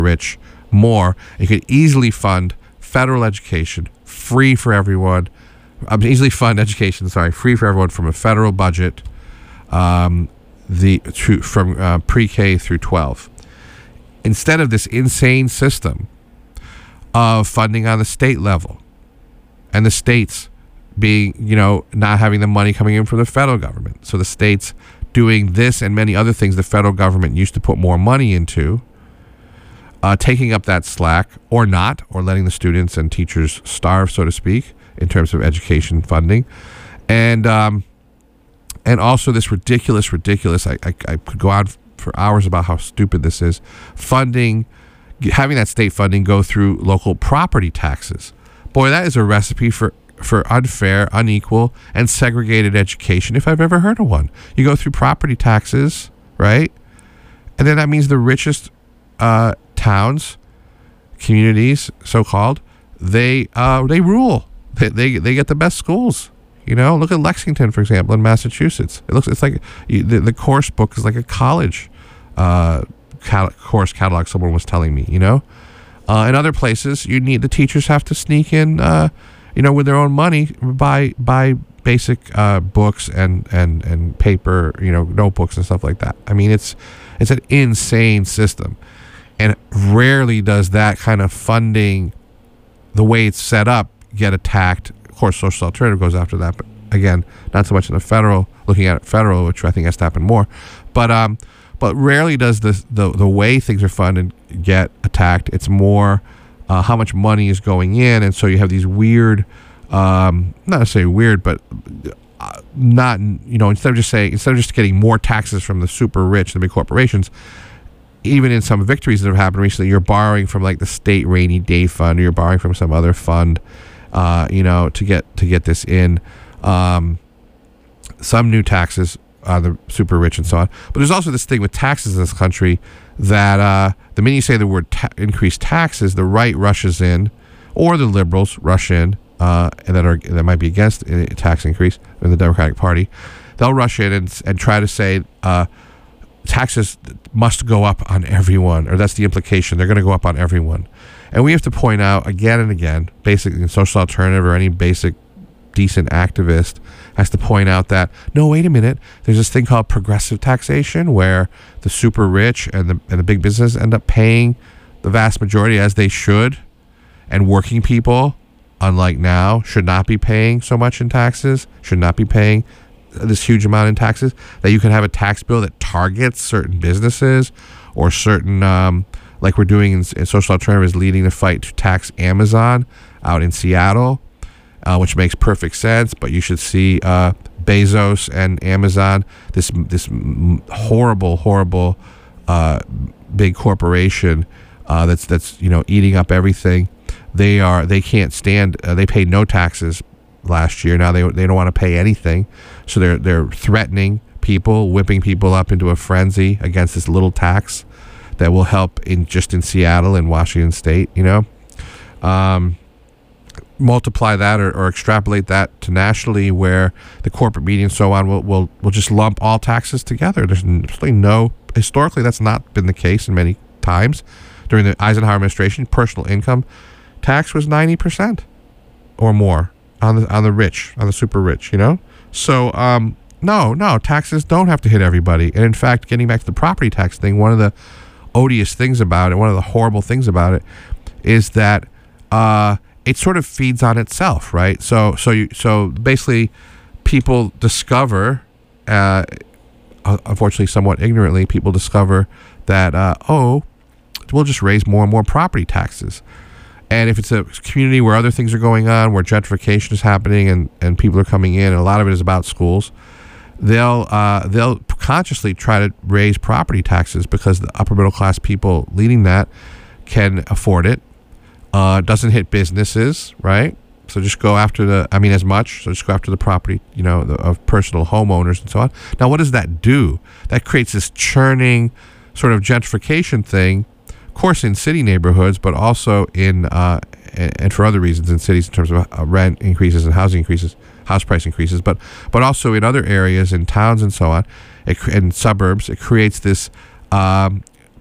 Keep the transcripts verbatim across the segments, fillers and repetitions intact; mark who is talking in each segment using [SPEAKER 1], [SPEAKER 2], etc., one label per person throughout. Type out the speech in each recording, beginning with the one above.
[SPEAKER 1] rich more. It could easily fund federal education, free for everyone. Um, easily fund education, sorry, free for everyone from a federal budget, um, the to, from uh, pre-K through twelve. Instead of this insane system of funding on the state level, and the states being, you know, not having the money coming in from the federal government. So the states doing this and many other things the federal government used to put more money into, uh, taking up that slack, or not, or letting the students and teachers starve, so to speak, in terms of education funding. And um, and also this ridiculous, ridiculous, I, I, I could go on for hours about how stupid this is, funding, having that state funding go through local property taxes. Boy, that is a recipe for, for unfair, unequal, and segregated education if I've ever heard of one. You go through property taxes, right? And then that means the richest uh, towns, communities, so-called, they uh, they rule. They, they they get the best schools. You know, look at Lexington, for example, in Massachusetts. It looks it's like you, the, the course book is like a college uh, cal- course catalog. Someone was telling me, you know. Uh, in other places, you need the teachers have to sneak in, uh, you know, with their own money, buy buy basic uh, books and, and, and paper, you know, notebooks and stuff like that. I mean, it's it's an insane system, and rarely does that kind of funding, the way it's set up, get attacked. Of course, social alternative goes after that, but again, not so much in the federal. Looking at it federal, which I think has to happen more, but um. But rarely does the, the the way things are funded get attacked. It's more uh, how much money is going in, and so you have these weird, um, not necessarily weird, but uh, not, you know, instead of just saying, instead of just getting more taxes from the super rich, the big corporations, even in some victories that have happened recently, you're borrowing from like the state rainy day fund, or you're borrowing from some other fund, uh, you know, to get to get this in. Um, some new taxes. Uh, the super rich and so on. But there's also this thing with taxes in this country that uh, the minute you say the word ta- increased taxes, the right rushes in, or the liberals rush in, uh, and that are that might be against a tax increase in the Democratic Party. They'll rush in and and try to say uh, taxes must go up on everyone, or that's the implication. They're going to go up on everyone. And we have to point out again and again, basically in social alternative or any basic decent activist has to point out that, no, wait a minute, there's this thing called progressive taxation where the super rich and the and the big business end up paying the vast majority, as they should, and working people, unlike now, should not be paying so much in taxes, should not be paying this huge amount in taxes, that you can have a tax bill that targets certain businesses or certain, um, like we're doing in, in social alternatives, leading the fight to tax Amazon out in Seattle. Uh, which makes perfect sense, but you should see uh, Bezos and Amazon, this this horrible, horrible uh, big corporation uh, that's that's you know eating up everything. They are they can't stand. Uh, they paid no taxes last year. Now they they don't want to pay anything, so they're they're threatening people, whipping people up into a frenzy against this little tax that will help in just in Seattle and Washington State. You know. Um, multiply that or, or extrapolate that to nationally, where the corporate media and so on will will, will just lump all taxes together. There's really no, historically that's not been the case in many times. During the Eisenhower administration, personal income tax was ninety percent or more on the on the rich, on the super rich, you know? So um, no, no, taxes don't have to hit everybody. And in fact, getting back to the property tax thing, one of the odious things about it, one of the horrible things about it is that uh, it sort of feeds on itself, right? So, so you, so basically, people discover, uh, unfortunately, somewhat ignorantly, people discover that uh, oh, we'll just raise more and more property taxes. And if it's a community where other things are going on, where gentrification is happening, and, and people are coming in, and a lot of it is about schools, they'll uh, they'll consciously try to raise property taxes because the upper middle class people leading that can afford it. Uh, doesn't hit businesses, right? So just go after the, I mean, as much, so just go after the property, you know, the, of personal homeowners and so on. Now, what does that do? That creates this churning sort of gentrification thing, of course, in city neighborhoods, but also in, uh, and for other reasons in cities in terms of uh, rent increases and housing increases, house price increases, but but also in other areas, in towns and so on, it, in suburbs, it creates this um,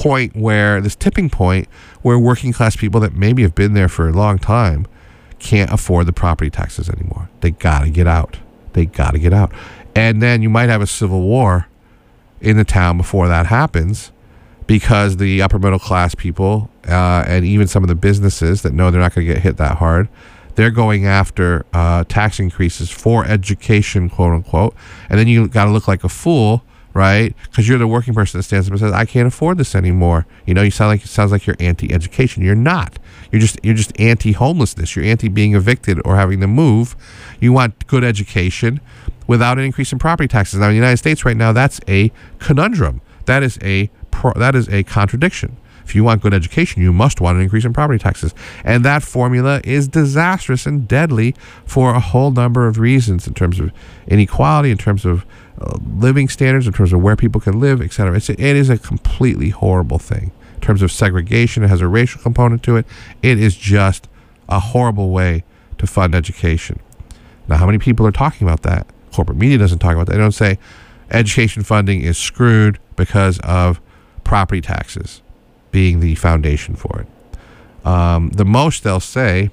[SPEAKER 1] point where, this tipping point, where working class people that maybe have been there for a long time can't afford the property taxes anymore. They gotta get out. They gotta get out. And then you might have a civil war in the town before that happens, because the upper middle class people uh, and even some of the businesses that know they're not going to get hit that hard, they're going after uh, tax increases for education, quote unquote. And then you got to look like a fool, right? Because you're the working person that stands up and says, "I can't afford this anymore." You know, you sound like it sounds like you're anti-education. You're not. You're just you're just anti-homelessness. You're anti being evicted or having to move. You want good education without an increase in property taxes. Now, in the United States right now, that's a conundrum. That is a pro, that is a contradiction. If you want good education, you must want an increase in property taxes. And that formula is disastrous and deadly for a whole number of reasons, in terms of inequality, in terms of uh, living standards, in terms of where people can live, et cetera. It's, it is a completely horrible thing. In terms of segregation, it has a racial component to it. It is just a horrible way to fund education. Now, how many people are talking about that? Corporate media doesn't talk about that. They don't say education funding is screwed because of property taxes being the foundation for it. Um, the most they'll say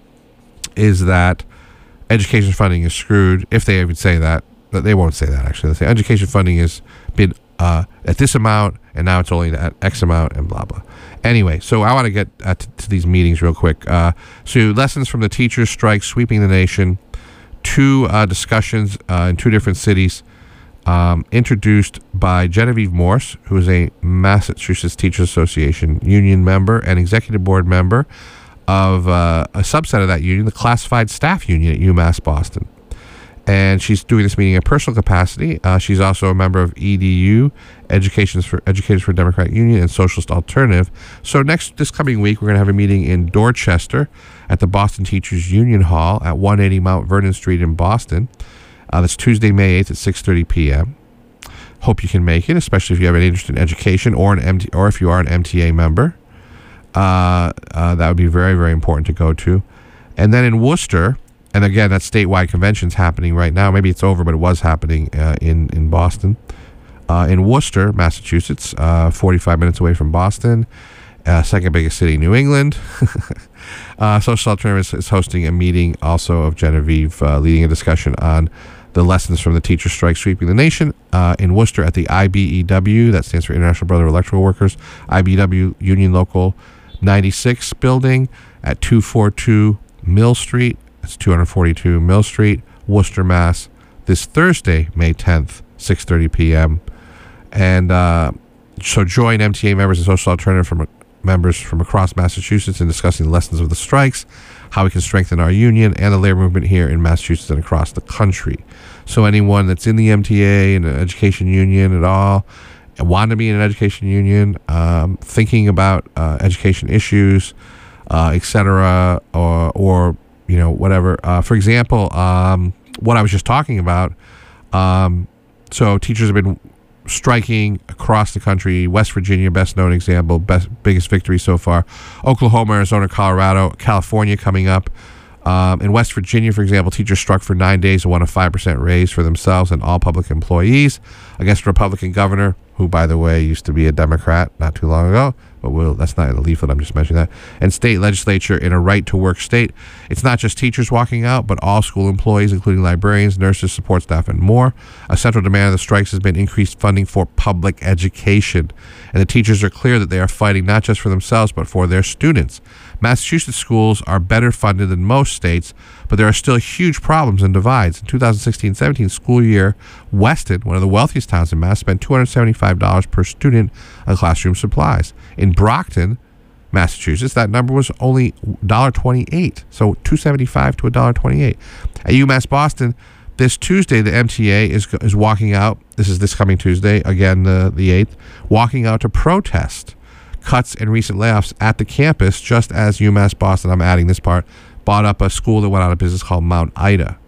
[SPEAKER 1] is that education funding is screwed, if they even say that. But they won't say that, actually. They'll say education funding has been uh, at this amount, and now it's only at X amount, and blah, blah. Anyway, so I want to get uh, t- to these meetings real quick. Uh, so lessons from the teachers' strike sweeping the nation. Two uh, discussions uh, in two different cities, um, introduced by Genevieve Morse, who is a Massachusetts Teachers Association union member and executive board member of uh, a subset of that union, the classified staff union at UMass Boston. And she's doing this meeting in personal capacity. Uh, she's also a member of E D U, Education for Educators for Democratic Union, and Socialist Alternative. So next, this coming week, we're going to have a meeting in Dorchester at the Boston Teachers Union Hall at one eighty Mount Vernon Street in Boston. Uh, that's Tuesday, May eighth at six thirty p.m. Hope you can make it, especially if you have an interest in education, or an M T, or if you are an M T A member. Uh, uh, that would be very, very important to go to. And then in Worcester, and again, that statewide convention's happening right now. Maybe it's over, but it was happening uh, in, in Boston. Uh, in Worcester, Massachusetts, uh, forty-five minutes away from Boston, uh, second biggest city in New England. uh, Social Alternative is hosting a meeting also of Genevieve, uh, leading a discussion on the lessons from the teacher strike sweeping the nation uh, in Worcester at the I B E W, that stands for International Brotherhood of Electrical Workers, I B E W Union Local ninety-six building at two forty-two Mill Street. It's two forty-two Mill Street, Worcester, Mass. This Thursday, May tenth, six thirty p.m. And uh, so join M T A members and Social Alternative from members from across Massachusetts in discussing the lessons of the strikes, how we can strengthen our union and the labor movement here in Massachusetts and across the country. So anyone that's in the M T A, in an education union at all, want to be in an education union, um, thinking about uh, education issues, uh, et cetera, or, or you know, whatever. Uh, for example, um, what I was just talking about, um, so teachers have been striking across the country. West Virginia, best known example, best biggest victory so far. Oklahoma, Arizona, Colorado, California coming up. Um, in West Virginia, for example, teachers struck for nine days and won a five percent raise for themselves and all public employees against a Republican governor, who, by the way, used to be a Democrat not too long ago. But we'll, that's not in the leaflet, I'm just mentioning that. And state legislature in a right-to-work state. It's not just teachers walking out, but all school employees, including librarians, nurses, support staff, and more. A central demand of the strikes has been increased funding for public education. And the teachers are clear that they are fighting not just for themselves, but for their students. Massachusetts schools are better funded than most states, but there are still huge problems and divides. In two thousand sixteen seventeen school year, Weston, one of the wealthiest towns in Mass, spent two hundred seventy-five dollars per student on classroom supplies. In Brockton, Massachusetts, that number was only one dollar twenty-eight, so two hundred seventy-five dollars to one dollar twenty-eight. At UMass Boston, this Tuesday, the M T A is is walking out. This is this coming Tuesday, again the, the eighth, walking out to protest cuts and recent layoffs at the campus, just as UMass Boston, I'm adding this part, bought up a school that went out of business called Mount Ida.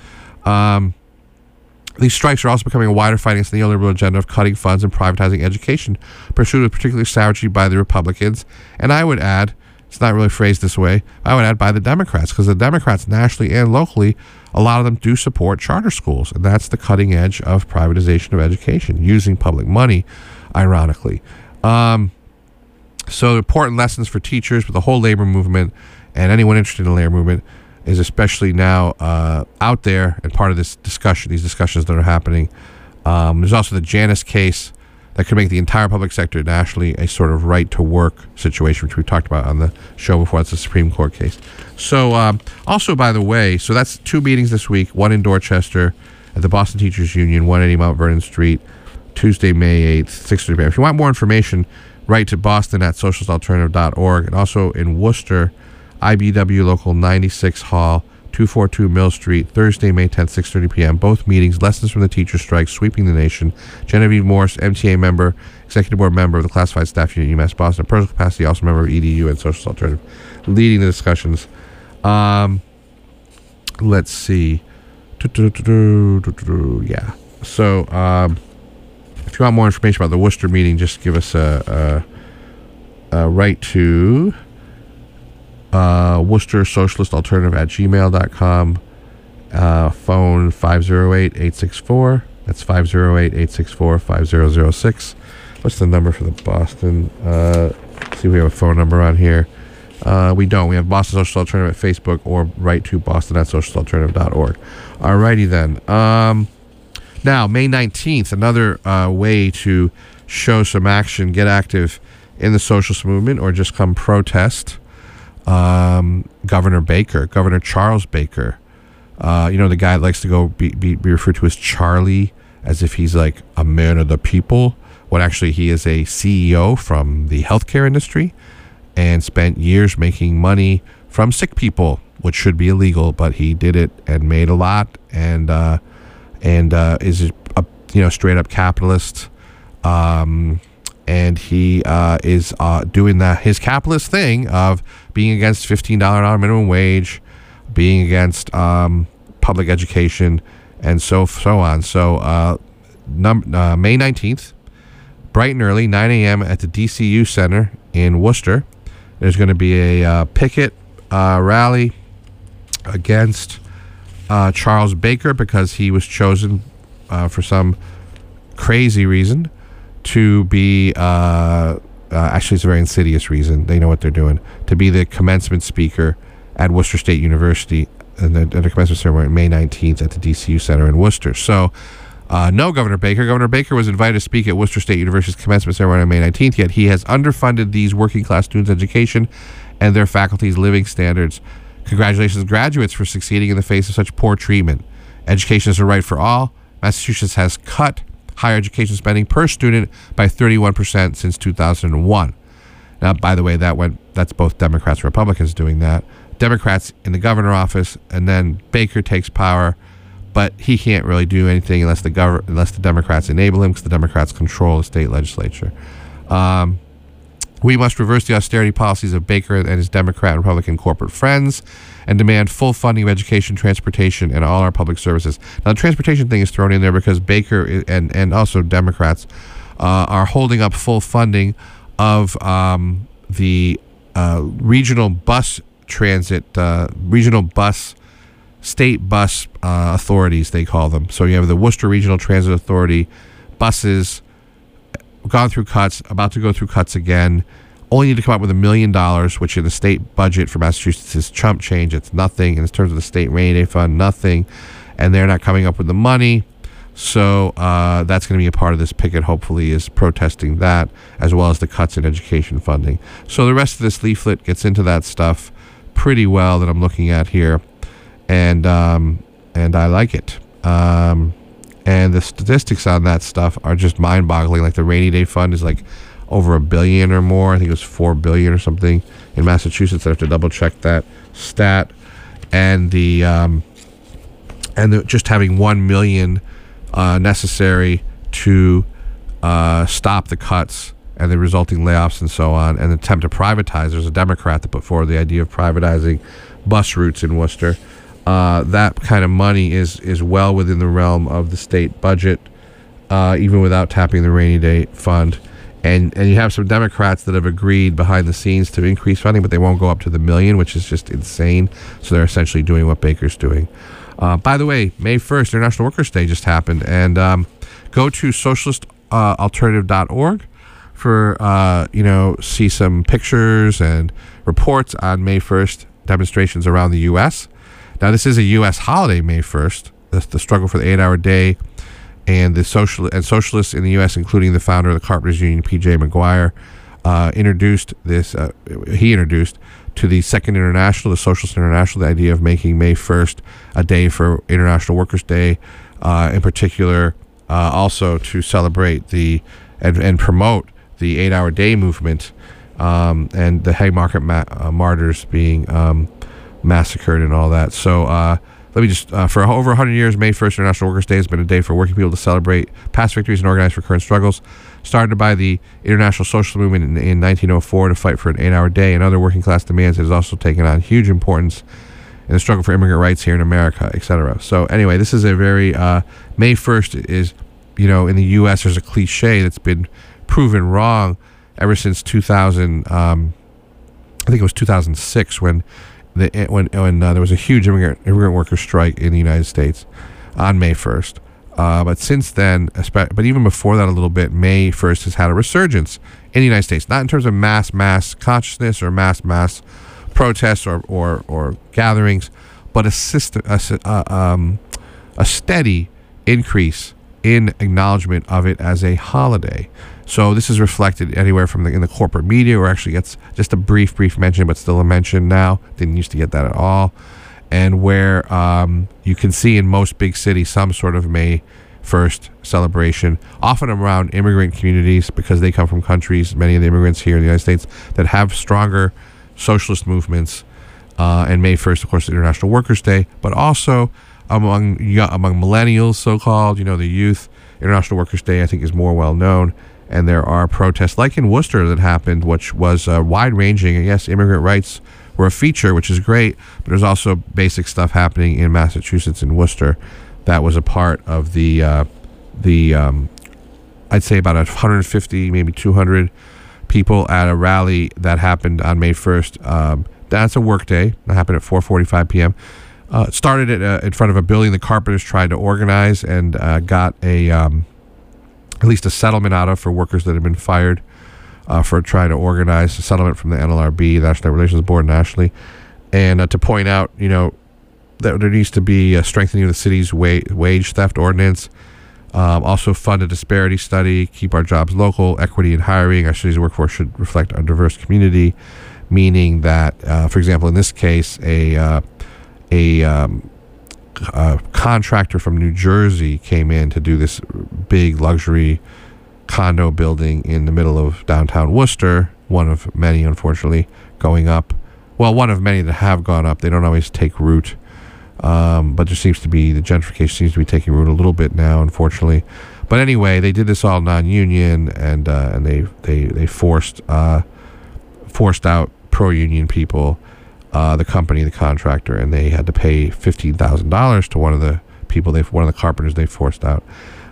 [SPEAKER 1] Um, these strikes are also becoming a wider fight against the neoliberal agenda of cutting funds and privatizing education, pursued with particular savagery by the Republicans. And I would add, it's not really phrased this way, I would add by the Democrats, because the Democrats nationally and locally, a lot of them do support charter schools. And that's the cutting edge of privatization of education, using public money, ironically. Um, So important lessons for teachers with the whole labor movement and anyone interested in the labor movement is especially now uh, out there and part of this discussion, these discussions that are happening. Um, there's also the Janus case that could make the entire public sector nationally a sort of right-to-work situation, which we talked about on the show before. It's a Supreme Court case. So um, also, by the way, so that's two meetings this week, one in Dorchester at the Boston Teachers Union, one eighty Mount Vernon Street, Tuesday, May eighth, six thirty p.m. If you want more information, write to Boston at socialist alternative dot org. And also in Worcester, I B W Local ninety-six Hall, two forty-two Mill Street, Thursday, May tenth, six thirty p.m. Both meetings, lessons from the teacher strike, sweeping the nation. Genevieve Morse, M T A member, executive board member of the classified staff unit at UMass Boston, personal capacity, also member of E D U and Socialist Alternative, leading the discussions. Um, let's see. Yeah. So, um, if you want more information about the Worcester meeting, just give us a, a, a write to uh, Worcester Socialist Alternative at gmail dot com. Uh, phone five oh eight, eight six four. That's five oh eight, eight six four, five oh oh six. What's the number for the Boston? Uh, let's see if we have a phone number on here. Uh, we don't. We have Boston Social Alternative at Facebook or write to Boston at socialist alternative dot org. Alrighty then. Um, now, May nineteenth, another uh, way to show some action, get active in the socialist movement, or just come protest. Um, Governor Baker, Governor Charles Baker. Uh, you know, the guy that likes to go be, be, be referred to as Charlie, as if he's like a man of the people, when actually he is a C E O from the healthcare industry and spent years making money from sick people, which should be illegal, but he did it and made a lot, and uh, and uh, is a you know straight up capitalist, um, and he uh, is uh, doing that his capitalist thing of being against fifteen dollars minimum wage, being against um, public education, and so so on. So uh, num- uh, May nineteenth, bright and early, nine a.m. at the D C U Center in Worcester. There's going to be a uh, picket uh, rally against uh, Charles Baker because he was chosen uh, for some crazy reason to be, uh, uh, actually it's a very insidious reason, they know what they're doing, to be the commencement speaker at Worcester State University and the, at the commencement ceremony May nineteenth at the D C U Center in Worcester. So Uh, no, Governor Baker. Governor Baker was invited to speak at Worcester State University's commencement ceremony on May nineteenth, yet he has underfunded these working-class students' education and their faculty's living standards. Congratulations, graduates, for succeeding in the face of such poor treatment. Education is a right for all. Massachusetts has cut higher education spending per student by thirty-one percent since two thousand one. Now, by the way, that went that's both Democrats and Republicans doing that. Democrats in the governor office, and then Baker takes power, but he can't really do anything unless the gov- unless the Democrats enable him, because the Democrats control the state legislature. Um, we must reverse the austerity policies of Baker and his Democrat and Republican corporate friends and demand full funding of education, transportation, and all our public services. Now, the transportation thing is thrown in there because Baker and, and also Democrats uh, are holding up full funding of um, the uh, regional bus transit, uh, regional bus state bus uh, authorities, they call them. So you have the Worcester Regional Transit Authority, buses, gone through cuts, about to go through cuts again, only need to come up with a million dollars, which in the state budget for Massachusetts is chump change. It's nothing. In terms of the state rainy day fund, nothing. And they're not coming up with the money. So uh, that's going to be a part of this picket, hopefully, is protesting that, as well as the cuts in education funding. So the rest of this leaflet gets into that stuff pretty well that I'm looking at here. And um, and I like it. Um, and the statistics on that stuff are just mind-boggling. Like the rainy day fund is like over a billion or more. I think it was four billion or something in Massachusetts. I have to double-check that stat. And the um, and the, just having one million uh, necessary to uh, stop the cuts and the resulting layoffs and so on, and the attempt to privatize. There's a Democrat that put forward the idea of privatizing bus routes in Worcester. Uh, that kind of money is is well within the realm of the state budget, uh, even without tapping the rainy day fund. And and you have some Democrats that have agreed behind the scenes to increase funding, but they won't go up to the million, which is just insane. So they're essentially doing what Baker's doing. Uh, by the way, May first, International Workers' Day just happened. And um, go to socialist alternative dot org for uh, you know see some pictures and reports on May first demonstrations around the U S. Now, this is a U S holiday, May first. The, the struggle for the eight-hour day, and the social and socialists in the U S, including the founder of the Carpenters Union, P J McGuire, uh, introduced this. Uh, he introduced to the Second International, the Socialist International, the idea of making May first a day for International Workers' Day, uh, in particular, uh, also to celebrate the and, and promote the eight-hour day movement, um, and the Haymarket ma- uh, martyrs being um, massacred and all that. So uh, let me just, uh, for over one hundred years, May first, International Workers' Day, has been a day for working people to celebrate past victories and organize for current struggles. Started by the International Social Movement in, in nineteen oh four to fight for an eight-hour day and other working class demands, it has also taken on huge importance in the struggle for immigrant rights here in America, et cetera. So anyway, this is a very, uh, May first is, you know, in the U S there's a cliche that's been proven wrong ever since two thousand, um, I think it was two thousand six when the, when when uh, there was a huge immigrant immigrant worker strike in the United States on May first. Uh, but since then, but even before that a little bit, May first has had a resurgence in the United States, not in terms of mass mass consciousness or mass mass protests or or, or gatherings, but a system, a, uh, um, a steady increase in acknowledgement of it as a holiday. So this is reflected anywhere from the, in the corporate media, where it actually gets just a brief, brief mention, but still a mention now. Didn't used to get that at all. And where um, you can see in most big cities some sort of May first celebration, often around immigrant communities, because they come from countries, many of the immigrants here in the United States, that have stronger socialist movements. Uh, and May first, of course, is International Workers' Day, but also among among millennials, so-called, you know, the youth, International Workers' Day, I think, is more well-known. And there are protests, like in Worcester, that happened, which was uh, wide-ranging. And yes, immigrant rights were a feature, which is great, but there's also basic stuff happening in Massachusetts and Worcester that was a part of the, uh, the um, I'd say about one hundred fifty, maybe two hundred people at a rally that happened on May first. Um, that's a work day. That happened at four forty-five p.m. Uh, it started at, uh, in front of a building the Carpenters tried to organize and uh, got a um, at least a settlement out of for workers that had been fired uh, for trying to organize a settlement from the N L R B, the National Relations Board, nationally, and uh, to point out, you know, that there needs to be a strengthening of the city's wa- wage theft ordinance. Um, also fund a disparity study, keep our jobs local, equity in hiring. Our city's workforce should reflect our diverse community, meaning that, uh, for example, in this case, a uh, a um, a contractor from New Jersey came in to do this big luxury condo building in the middle of downtown Worcester, one of many, unfortunately, going up. Well, one of many that have gone up. They don't always take root, um, but there seems to be, the gentrification seems to be taking root a little bit now, unfortunately. But anyway, they did this all non-union, and uh, and they they they forced uh, forced out pro-union people. Uh, the company, the contractor, and they had to pay fifteen thousand dollars to one of the people, they one of the carpenters they forced out.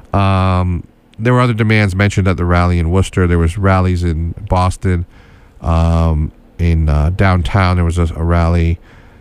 [SPEAKER 1] Um, there were other demands mentioned at the rally in Worcester. There was rallies in Boston. Um, in uh, downtown, there was a, a rally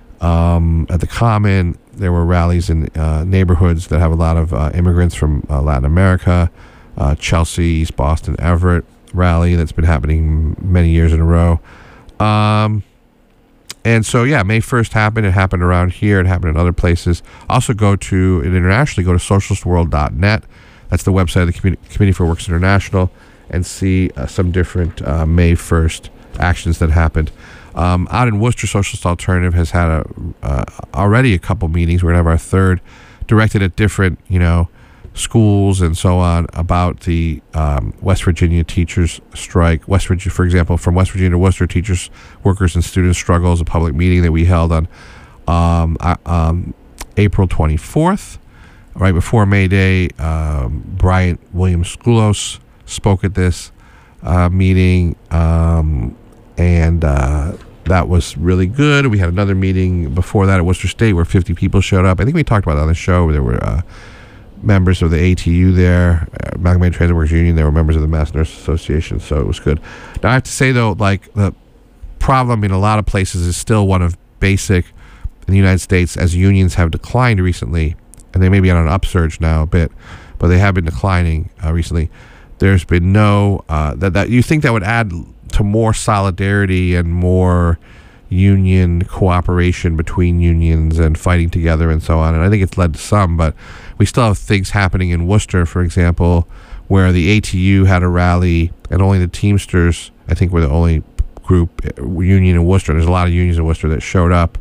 [SPEAKER 1] um, at the Common. There were rallies in uh, neighborhoods that have a lot of uh, immigrants from uh, Latin America. Uh, Chelsea, East Boston, Everett rally that's been happening many years in a row. Um... And so, yeah, May first happened. It happened around here. It happened in other places. Also go to, and internationally, go to socialist world dot net. That's the website of the Community, Committee for Workers International, and see uh, some different uh, May first actions that happened. Um, out in Worcester, Socialist Alternative has had a, uh, already a couple meetings. We're going to have our third, directed at different, you know, schools and so on, about the um, West Virginia teachers strike. West Virginia, for example, from West Virginia to Worcester, teachers, workers, and students struggles, a public meeting that we held on um, uh, um, April twenty-fourth, right before May Day. Um, Bryant Williams Skoulos spoke at this uh, meeting, um, and uh, that was really good. We had another meeting before that at Worcester State where fifty people showed up. I think we talked about that on the show. There were uh, members of the A T U there, uh, Amalgamated Transit Workers Union. There were members of the Mass Nurse Association, so it was good. Now, I have to say, though, like, the problem in a lot of places is still one of basic in the United States, as unions have declined recently, and they may be on an upsurge now a bit, but they have been declining uh, recently. There's been no uh, that that you think that would add to more solidarity and more union cooperation between unions and fighting together and so on. And I think it's led to some, but we still have things happening in Worcester, for example, where the A T U had a rally and only the Teamsters, I think, were the only group union in Worcester. There's a lot of unions in Worcester that showed up.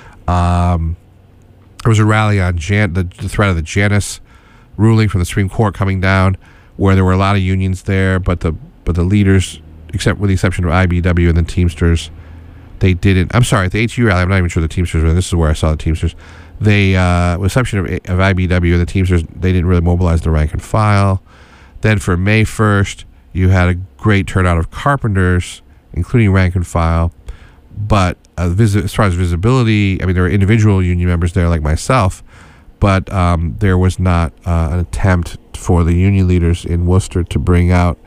[SPEAKER 1] Um, there was a rally on Jan- the, the threat of the Janus ruling from the Supreme Court coming down, where there were a lot of unions there, but the but the leaders, except with the exception of I B W and the Teamsters, they didn't. I'm sorry, at the A T U rally, I'm not even sure the Teamsters were. This is where I saw the Teamsters. They, uh, with the exception of, of I B W and the Teamsters, they didn't really mobilize the rank and file. Then for May first, you had a great turnout of carpenters, including rank and file. But uh, visi- as far as visibility, I mean, there were individual union members there like myself, but um, there was not uh, an attempt for the union leaders in Worcester to bring out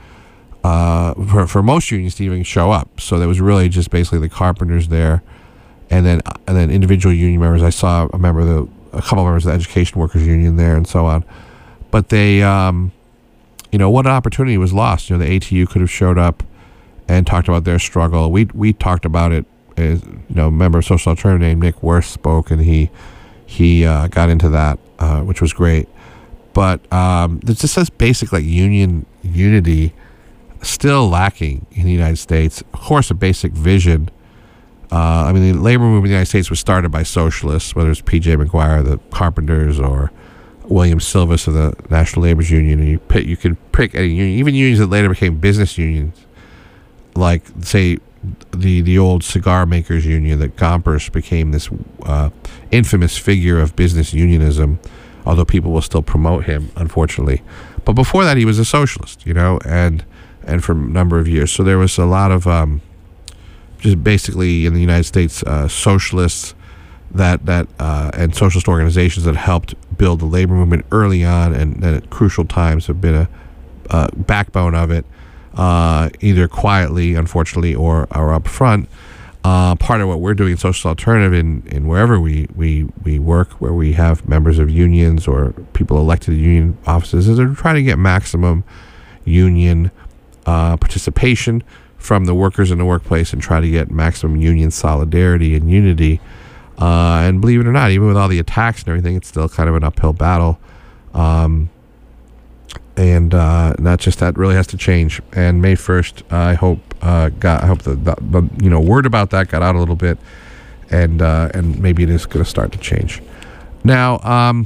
[SPEAKER 1] Uh, for, for most unions to even show up. So there was really just basically the carpenters there, and then and then individual union members. I saw a member of the, a couple of members of the Education Workers Union there, and so on. But they, um, you know, what an opportunity was lost. You know, the A T U could have showed up and talked about their struggle. We we talked about it. As, you know, a member of Social Alternative named Nick Worth spoke, and he he uh, got into that, uh, which was great. But um, this just says basic like union unity. Still lacking in the United States. Of course, a basic vision. Uh, I mean, the labor movement in the United States was started by socialists, whether it's P J McGuire, the carpenters, or William Silvis of the National Labor's Union. And you pick, you could pick any union, even unions that later became business unions, like say the the old cigar makers union. That Gompers became this uh, infamous figure of business unionism, although people will still promote him, unfortunately. But before that, he was a socialist, you know, and and for a number of years. So there was a lot of um, just basically in the United States uh, socialists that that uh, and socialist organizations that helped build the labor movement early on, and, and at crucial times have been a, a backbone of it, uh, either quietly, unfortunately, or or up front. Uh, part of what we're doing in Social Alternative in, in wherever we, we, we work, where we have members of unions or people elected to union offices, is they're trying to get maximum union Uh, participation from the workers in the workplace and try to get maximum union solidarity and unity. Uh, and believe it or not, even with all the attacks and everything, it's still kind of an uphill battle. Um, and uh, not just that really has to change. And May first, uh, I hope uh, got I hope the, the, the you know word about that got out a little bit, and uh, and maybe it is going to start to change. Now. Um,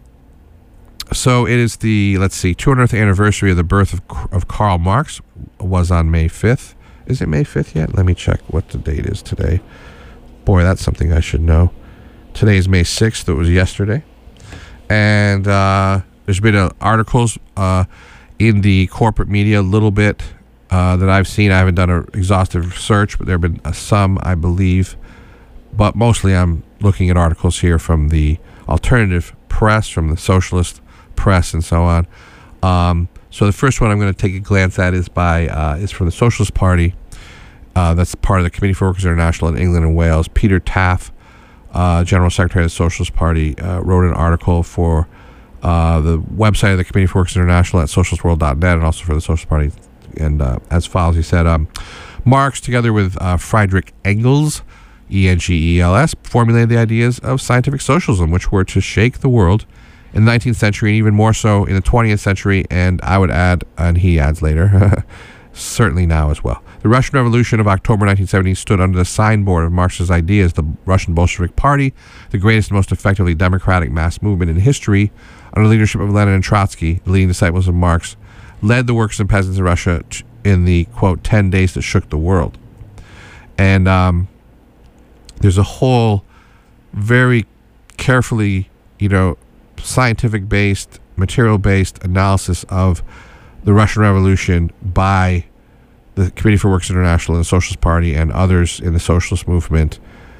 [SPEAKER 1] So it is the, let's see, two hundredth anniversary of the birth of of Karl Marx was on May fifth. Is it May fifth yet? Let me check what the date is today. Boy, that's something I should know. Today is May sixth. It was yesterday. And uh, there's been uh, articles uh, in the corporate media a little bit uh, that I've seen. I haven't done an exhaustive search, but there have been uh, some, I believe. But mostly I'm looking at articles here from the alternative press, from the socialist press, and so on. Um, so the first one I'm going to take a glance at is by uh, is from the Socialist Party. Uh, that's part of the Committee for Workers International in England and Wales. Peter Taff, uh, General Secretary of the Socialist Party, uh, wrote an article for uh, the website of the Committee for Workers International at socialist world dot net, and also for the Socialist Party. And uh, as follows, he said, um, Marx, together with uh, Friedrich Engels, E N G E L S, formulated the ideas of scientific socialism, which were to shake the world in the nineteenth century, and even more so in the twentieth century, and I would add, and he adds later, certainly now as well. The Russian Revolution of October nineteen seventy stood under the signboard of Marx's ideas. The Russian Bolshevik Party, the greatest and most effectively democratic mass movement in history, under the leadership of Lenin and Trotsky, the leading disciples of Marx, led the workers and peasants in Russia in the, quote, ten days that shook the world. And um, there's a whole very carefully, you know, scientific-based, material-based analysis of the Russian Revolution by the Committee for Workers International and the Socialist Party and others in the socialist movement,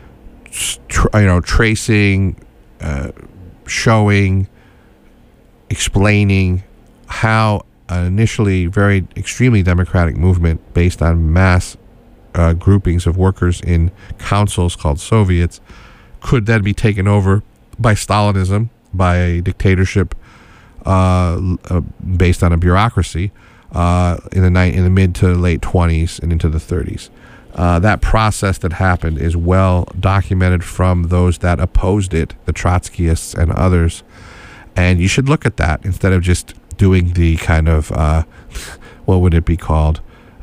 [SPEAKER 1] tr- you know, tracing, uh, showing, explaining how an initially very extremely democratic movement based on mass uh, groupings of workers in councils called Soviets could then be taken over by Stalinism, by a dictatorship uh, uh, based on a bureaucracy, uh, in the night in the mid to late twenties and into the thirties. Uh, that process that happened is well documented from those that opposed it, the Trotskyists and others. And you should look at that instead of just doing the kind of, uh, what would it be called,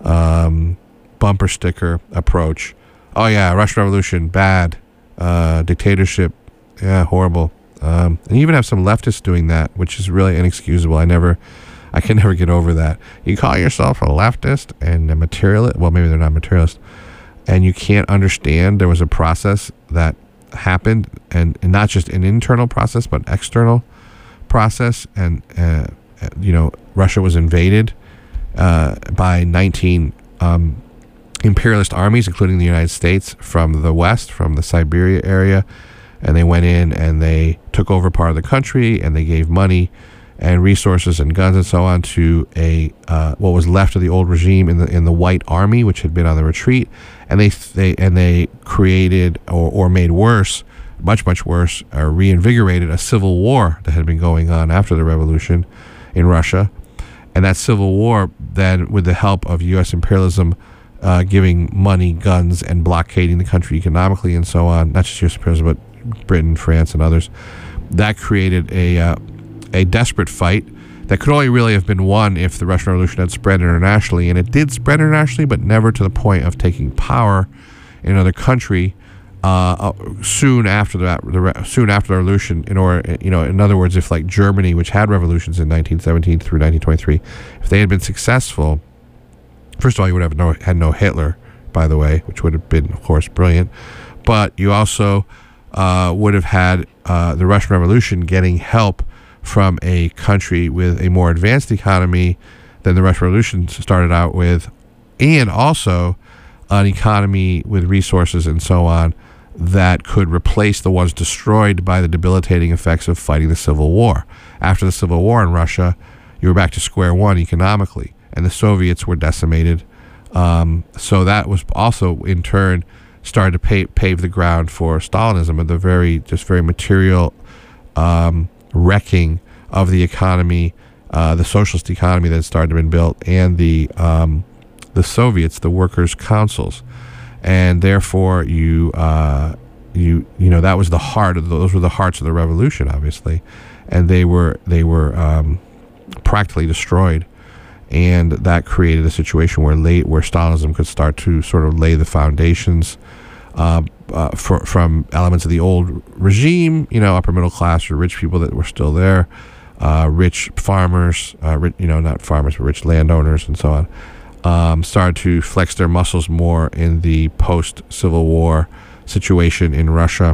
[SPEAKER 1] um, bumper sticker approach. Oh, yeah, Russian Revolution, bad. Uh, dictatorship, yeah, horrible. Um, and you even have some leftists doing that, which is really inexcusable. I never... I can never get over that. You call yourself a leftist and a materialist. Well, maybe they're not materialist. And you can't understand there was a process that happened, and, and not just an internal process, but external process. And, uh, you know, Russia was invaded uh, by nineteen um, imperialist armies, including the United States, from the west, from the Siberia area. And they went in and they took over part of the country, and they gave money and resources and guns and so on to a uh, what was left of the old regime in the in the White Army, which had been on the retreat, and they they and they created or, or made worse, much much worse, or reinvigorated a civil war that had been going on after the revolution in Russia, and that civil war then, with the help of U S imperialism, uh, giving money, guns, and blockading the country economically and so on, not just U S imperialism but Britain, France, and others, that created a uh, a desperate fight that could only really have been won if the Russian Revolution had spread internationally, and it did spread internationally, but never to the point of taking power in another country uh, soon after that. The soon after the revolution, in order, you know, in other words, if like Germany, which had revolutions in nineteen seventeen through nineteen twenty-three, if they had been successful, first of all, you would have no had no Hitler, by the way, which would have been, of course, brilliant, but you also uh, would have had uh, the Russian Revolution getting help from a country with a more advanced economy than the Russian Revolution started out with, and also an economy with resources and so on that could replace the ones destroyed by the debilitating effects of fighting the Civil War. After the Civil War in Russia, you were back to square one economically, and the Soviets were decimated. Um, so that was also, in turn, started to pave, pave the ground for Stalinism and the very, just very material um, wrecking of the economy, uh, the socialist economy that started to be built, and the um, the Soviets, the workers' councils, and therefore you uh, you you know that was the heart of the, those were the hearts of the revolution, obviously, and they were they were um, practically destroyed, and that created a situation where late where Stalinism could start to sort of lay the foundations. Uh, uh, for, from elements of the old regime, you know, upper middle class or rich people that were still there, uh, rich farmers, uh, rich, you know, not farmers, but rich landowners and so on, um, started to flex their muscles more in the post-Civil War situation in Russia.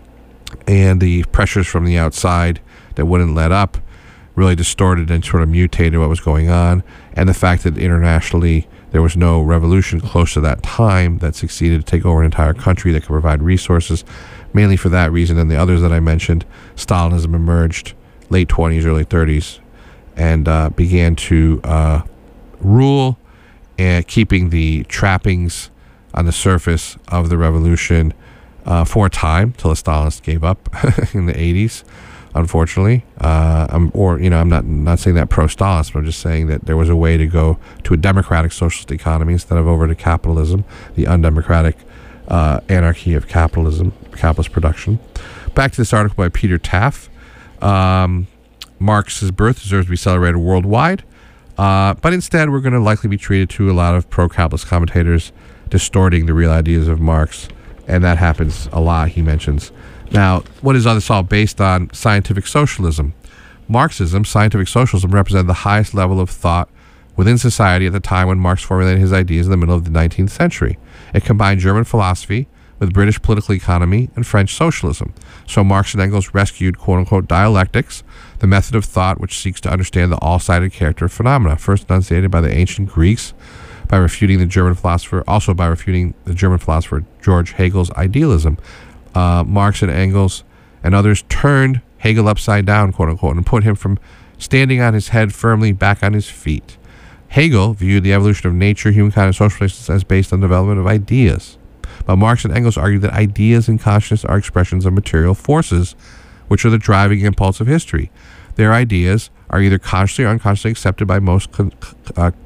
[SPEAKER 1] And the pressures from the outside that wouldn't let up really distorted and sort of mutated what was going on. And the fact that internationally there was no revolution close to that time that succeeded to take over an entire country that could provide resources. Mainly for that reason and the others that I mentioned, Stalinism emerged late twenties, early thirties, and uh, began to uh, rule, and keeping the trappings on the surface of the revolution uh, for a time, till the Stalinists gave up in the eighties. Unfortunately, uh, I'm, or you know, I'm not not saying that pro-Stalinist, but I'm just saying that there was a way to go to a democratic socialist economy instead of over to capitalism, the undemocratic uh, anarchy of capitalism, capitalist production. Back to this article by Peter Taff. Um, Marx's birth deserves to be celebrated worldwide, uh, but instead we're going to likely be treated to a lot of pro-capitalist commentators distorting the real ideas of Marx, and that happens a lot, he mentions. Now, what is this all based on? Scientific socialism. Marxism, scientific socialism, represented the highest level of thought within society at the time when Marx formulated his ideas in the middle of the nineteenth century. It combined German philosophy with British political economy and French socialism. So Marx and Engels rescued, quote-unquote, dialectics, the method of thought which seeks to understand the all-sided character of phenomena, first enunciated by the ancient Greeks, by refuting the German philosopher, also by refuting the German philosopher George Hegel's idealism. Uh, Marx and Engels and others turned Hegel upside down, quote-unquote, and put him from standing on his head firmly back on his feet. Hegel viewed the evolution of nature, humankind, and social relations as based on the development of ideas. But Marx and Engels argued that ideas and consciousness are expressions of material forces, which are the driving impulse of history. Their ideas are either consciously or unconsciously accepted by most con- uh,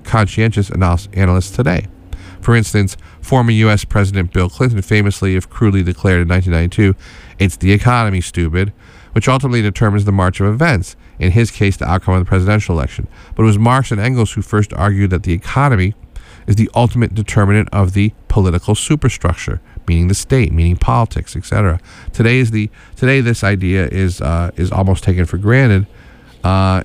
[SPEAKER 1] conscientious analysis, analysts today. For instance, former U S President Bill Clinton famously, if crudely, declared in nineteen ninety-two, "It's the economy, stupid," which ultimately determines the march of events, in his case the outcome of the presidential election. But it was Marx and Engels who first argued that the economy is the ultimate determinant of the political superstructure, meaning the state, meaning politics, et cetera. Today is the today this idea is uh, is almost taken for granted. Uh,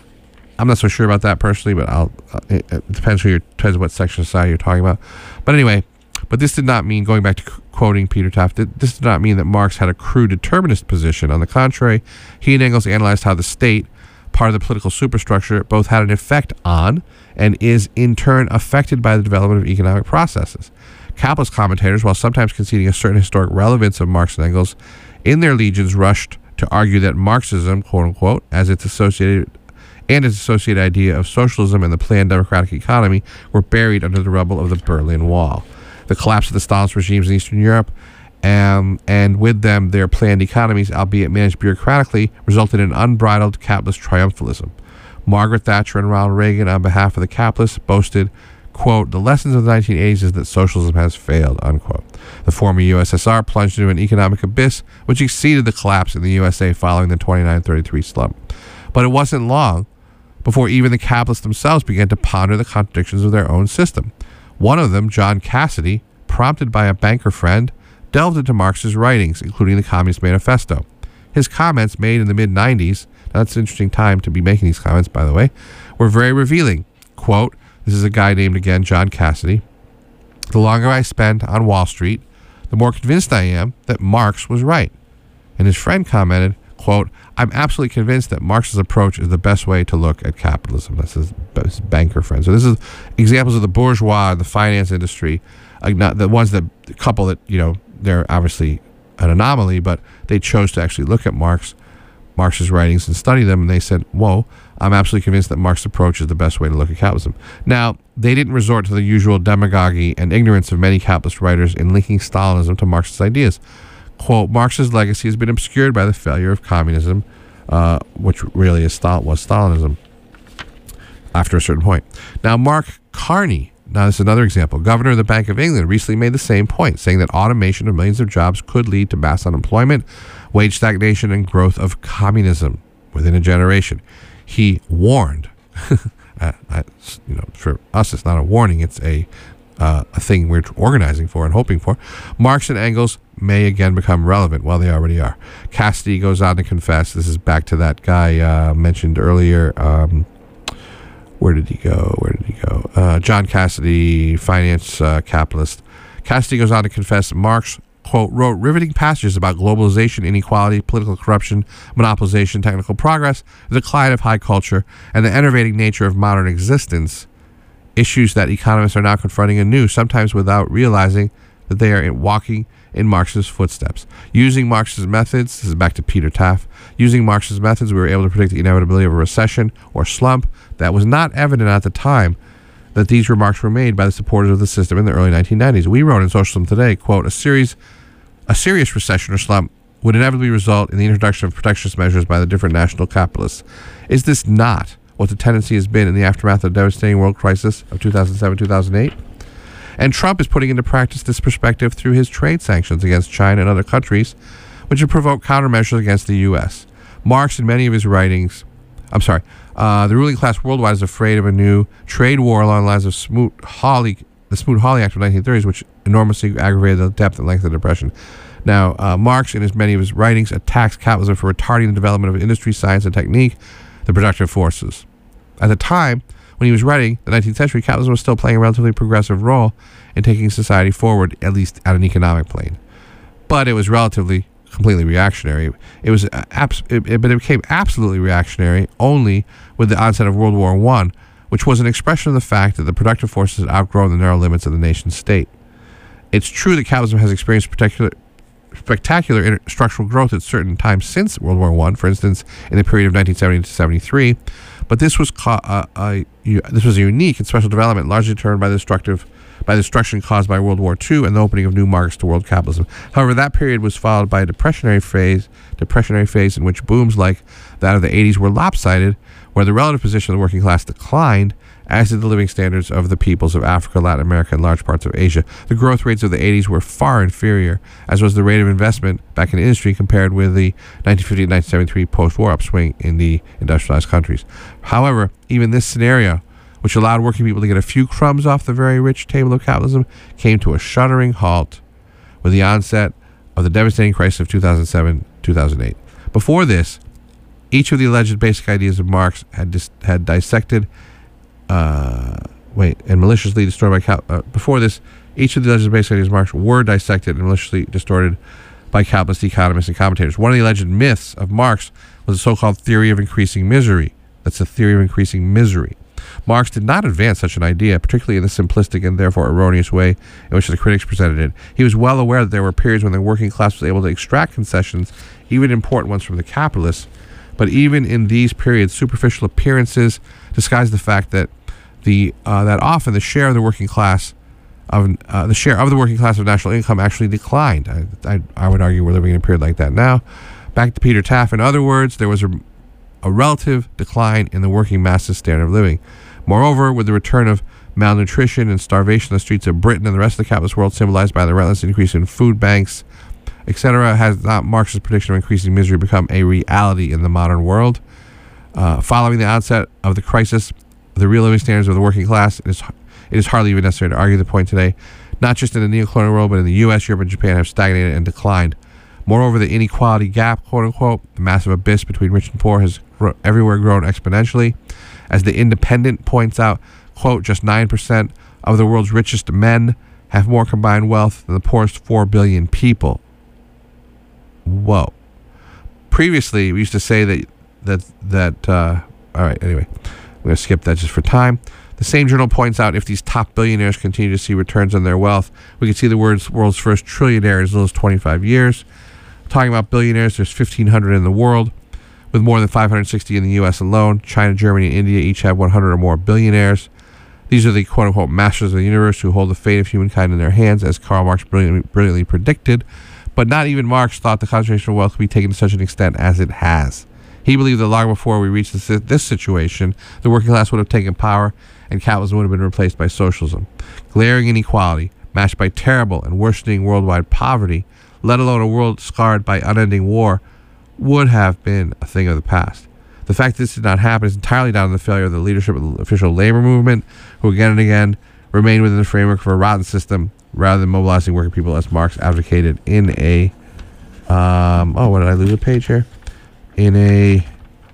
[SPEAKER 1] I'm not so sure about that personally, but I'll. Uh, it, it depends who you're, depends what section of society you're talking about. But anyway, but this did not mean, going back to c- quoting Peter Taft, this did not mean that Marx had a crude determinist position. On the contrary, he and Engels analyzed how the state, part of the political superstructure, both had an effect on and is in turn affected by the development of economic processes. Capitalist commentators, while sometimes conceding a certain historic relevance of Marx and Engels, in their legions rushed to argue that Marxism, quote unquote, as its associated and its associated idea of socialism and the planned democratic economy were buried under the rubble of the Berlin Wall. The collapse of the Stalinist regimes in Eastern Europe, and, and with them their planned economies, albeit managed bureaucratically, resulted in unbridled capitalist triumphalism. Margaret Thatcher and Ronald Reagan, on behalf of the capitalists, boasted, quote, "The lessons of the nineteen eighties is that socialism has failed," unquote. The former U S S R plunged into an economic abyss which exceeded the collapse in the U S A following the twenty-nine thirty-three slump. But it wasn't long before even the capitalists themselves began to ponder the contradictions of their own system. One of them, John Cassidy, prompted by a banker friend, delved into Marx's writings, including the Communist Manifesto. His comments, made in the mid nineties, now that's an interesting time to be making these comments, by the way, were very revealing. Quote, this is a guy named, again, John Cassidy. "The longer I spend on Wall Street, the more convinced I am that Marx was right." And his friend commented, quote, "I'm absolutely convinced that Marx's approach is the best way to look at capitalism." That's his, his banker friend. So this is examples of the bourgeois, the finance industry, uh, not the ones that, the couple that, you know, they're obviously an anomaly, but they chose to actually look at Marx, Marx's writings and study them, and they said, whoa, I'm absolutely convinced that Marx's approach is the best way to look at capitalism. Now, they didn't resort to the usual demagogy and ignorance of many capitalist writers in linking Stalinism to Marx's ideas. Quote, "Marx's legacy has been obscured by the failure of communism," uh, which really is Stal- was Stalinism after a certain point. Now, Mark Carney, now this is another example, governor of the Bank of England, recently made the same point, saying that automation of millions of jobs could lead to mass unemployment, wage stagnation, and growth of communism within a generation. He warned, I, I, you know, for us it's not a warning, it's a Uh, a thing we're organizing for and hoping for. Marx and Engels may again become relevant. Well, they already are. Cassidy goes on to confess, this is back to that guy uh, mentioned earlier. Um, where did he go? Where did he go? Uh, John Cassidy, finance uh, capitalist. Cassidy goes on to confess Marx, quote, "wrote riveting passages about globalization, inequality, political corruption, monopolization, technical progress, the decline of high culture, and the enervating nature of modern existence, issues that economists are now confronting anew, sometimes without realizing that they are in walking in Marx's footsteps. Using Marx's methods," this is back to Peter Taft, "using Marx's methods, we were able to predict the inevitability of a recession or slump that was not evident at the time that these remarks were made by the supporters of the system in the early nineteen nineties. We wrote in Socialism Today, quote, a series, a serious recession or slump would inevitably result in the introduction of protectionist measures by the different national capitalists. Is this not what the tendency has been in the aftermath of the devastating world crisis of two thousand seven two thousand eight? And Trump is putting into practice this perspective through his trade sanctions against China and other countries, which have provoked countermeasures against the U S. Marx, in many of his writings, I'm sorry, uh, the ruling class worldwide is afraid of a new trade war along the lines of Smoot-Hawley, the Smoot-Hawley Act of the nineteen thirties, which enormously aggravated the depth and length of the Depression. Now, uh, Marx, in his many of his writings, attacks capitalism for retarding the development of industry, science, and technique, the productive forces. At the time, when he was writing the nineteenth century, capitalism was still playing a relatively progressive role in taking society forward, at least at an economic plane. But it was relatively, completely reactionary. It was, uh, abs- it, it, but it became absolutely reactionary only with the onset of World War One, which was an expression of the fact that the productive forces had outgrown the narrow limits of the nation state. It's true that capitalism has experienced particular spectacular inter- structural growth at certain times since World War One, for instance, in the period of nineteen seventy to seventy-three, but this was ca- uh, a, this was a unique and special development, largely determined by the destructive, by the destruction caused by World War Two and the opening of new markets to world capitalism. However, that period was followed by a depressionary phase, depressionary phase in which booms like that of the eighties were lopsided, where the relative position of the working class declined, as did the living standards of the peoples of Africa, Latin America, and large parts of Asia. The growth rates of the eighties were far inferior, as was the rate of investment back in industry compared with the nineteen fifty to nineteen seventy-three post-war upswing in the industrialized countries. However, even this scenario, which allowed working people to get a few crumbs off the very rich table of capitalism, came to a shuddering halt with the onset of the devastating crisis of two thousand seven to two thousand eight. Before this, each of the alleged basic ideas of Marx had dis- had dissected, uh, wait, and maliciously distorted by Cal- uh, before this, each of the alleged basic ideas of Marx were dissected and maliciously distorted by capitalist economists and commentators. One of the alleged myths of Marx was the so-called theory of increasing misery. That's the theory of increasing misery. Marx did not advance such an idea, particularly in the simplistic and therefore erroneous way in which the critics presented it. He was well aware that there were periods when the working class was able to extract concessions, even important ones, from the capitalists. But even in these periods, superficial appearances disguised the fact that the uh, that often the share of the working class of uh, the share of the working class of national income actually declined. I, I, I would argue we're living in a period like that now. Back to Peter Taft. In other words, there was a, a relative decline in the working masses' standard of living. Moreover, with the return of malnutrition and starvation in the streets of Britain and the rest of the capitalist world, symbolized by the relentless increase in food banks, et cetera, has not Marx's prediction of increasing misery become a reality in the modern world? Uh, following the onset of the crisis, the real living standards of the working class, it is, it is hardly even necessary to argue the point today, not just in the neo-colonial world, but in the U S, Europe, and Japan, have stagnated and declined. Moreover, the inequality gap, quote-unquote, the massive abyss between rich and poor, has gro- everywhere grown exponentially. As The Independent points out, quote, just nine percent of the world's richest men have more combined wealth than the poorest four billion people. Whoa. Previously, we used to say that, that, that uh, all right, anyway, I'm going to skip that just for time. The same journal points out if these top billionaires continue to see returns on their wealth, we can see the world's, world's first trillionaire in as little as twenty-five years. Talking about billionaires, there's fifteen hundred in the world, with more than five hundred sixty in the U S alone. China, Germany, and India each have one hundred or more billionaires. These are the quote-unquote masters of the universe who hold the fate of humankind in their hands, as Karl Marx brilliantly, brilliantly predicted. But not even Marx thought the concentration of wealth could be taken to such an extent as it has. He believed that long before we reached this, this situation, the working class would have taken power and capitalism would have been replaced by socialism. Glaring inequality, matched by terrible and worsening worldwide poverty, let alone a world scarred by unending war, would have been a thing of the past. The fact that this did not happen is entirely down to the failure of the leadership of the official labor movement, who again and again remained within the framework of a rotten system rather than mobilizing working people as Marx advocated in a, um, oh, what did I lose a page here? In a,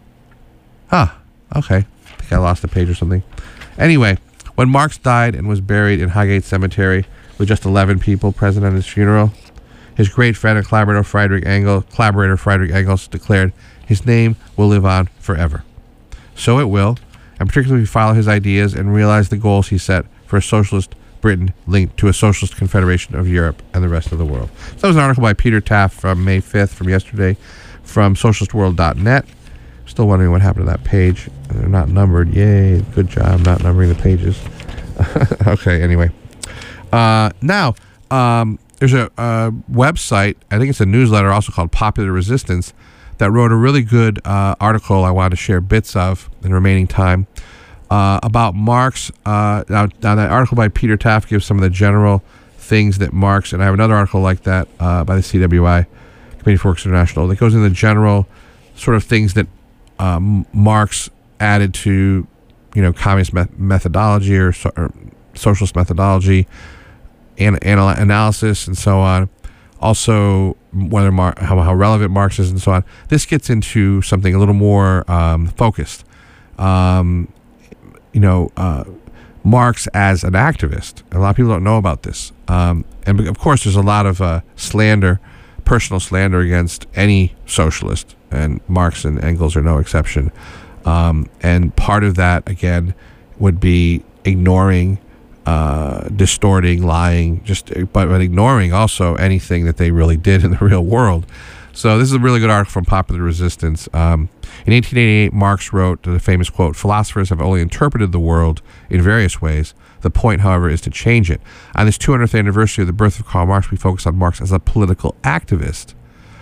[SPEAKER 1] ah, okay. I think I lost a page or something. Anyway, when Marx died and was buried in Highgate Cemetery with just eleven people present at his funeral, his great friend and collaborator Friedrich Engels, collaborator Friedrich Engels declared, his name will live on forever. So it will, and particularly if you follow his ideas and realize the goals he set for a socialist Britain linked to a socialist confederation of Europe and the rest of the world. So that was an article by Peter Taft from May fifth, from yesterday, from socialist world dot net. Still wondering what happened to that page. They're not numbered. Yay, good job not numbering the pages. Okay, anyway. Uh, now, um, there's a, a website, I think it's a newsletter also called Popular Resistance, that wrote a really good uh, article I wanted to share bits of in the remaining time uh, about Marx. Uh, now, now, that article by Peter Taft gives some of the general things that Marx, and I have another article like that uh, by the C W I, Committee for Workers International, that goes into the general sort of things that um, Marx added to, you know, communist me- methodology or, so, or socialist methodology and anal- analysis and so on. Also, whether Mar- how, how relevant Marx is and so on. This gets into something a little more um, focused. Um, you know, uh, Marx as an activist. A lot of people don't know about this. Um, and of course, there's a lot of uh, slander, personal slander against any socialist, and Marx and Engels are no exception. Um, and part of that, again, would be ignoring, uh, distorting, lying, just but, but ignoring also anything that they really did in the real world. So this is a really good article from Popular Resistance. Um, in eighteen eighty-eight, Marx wrote the famous quote, "Philosophers have only interpreted the world in various ways. The point, however, is to change it." On this two hundredth anniversary of the birth of Karl Marx, we focus on Marx as a political activist,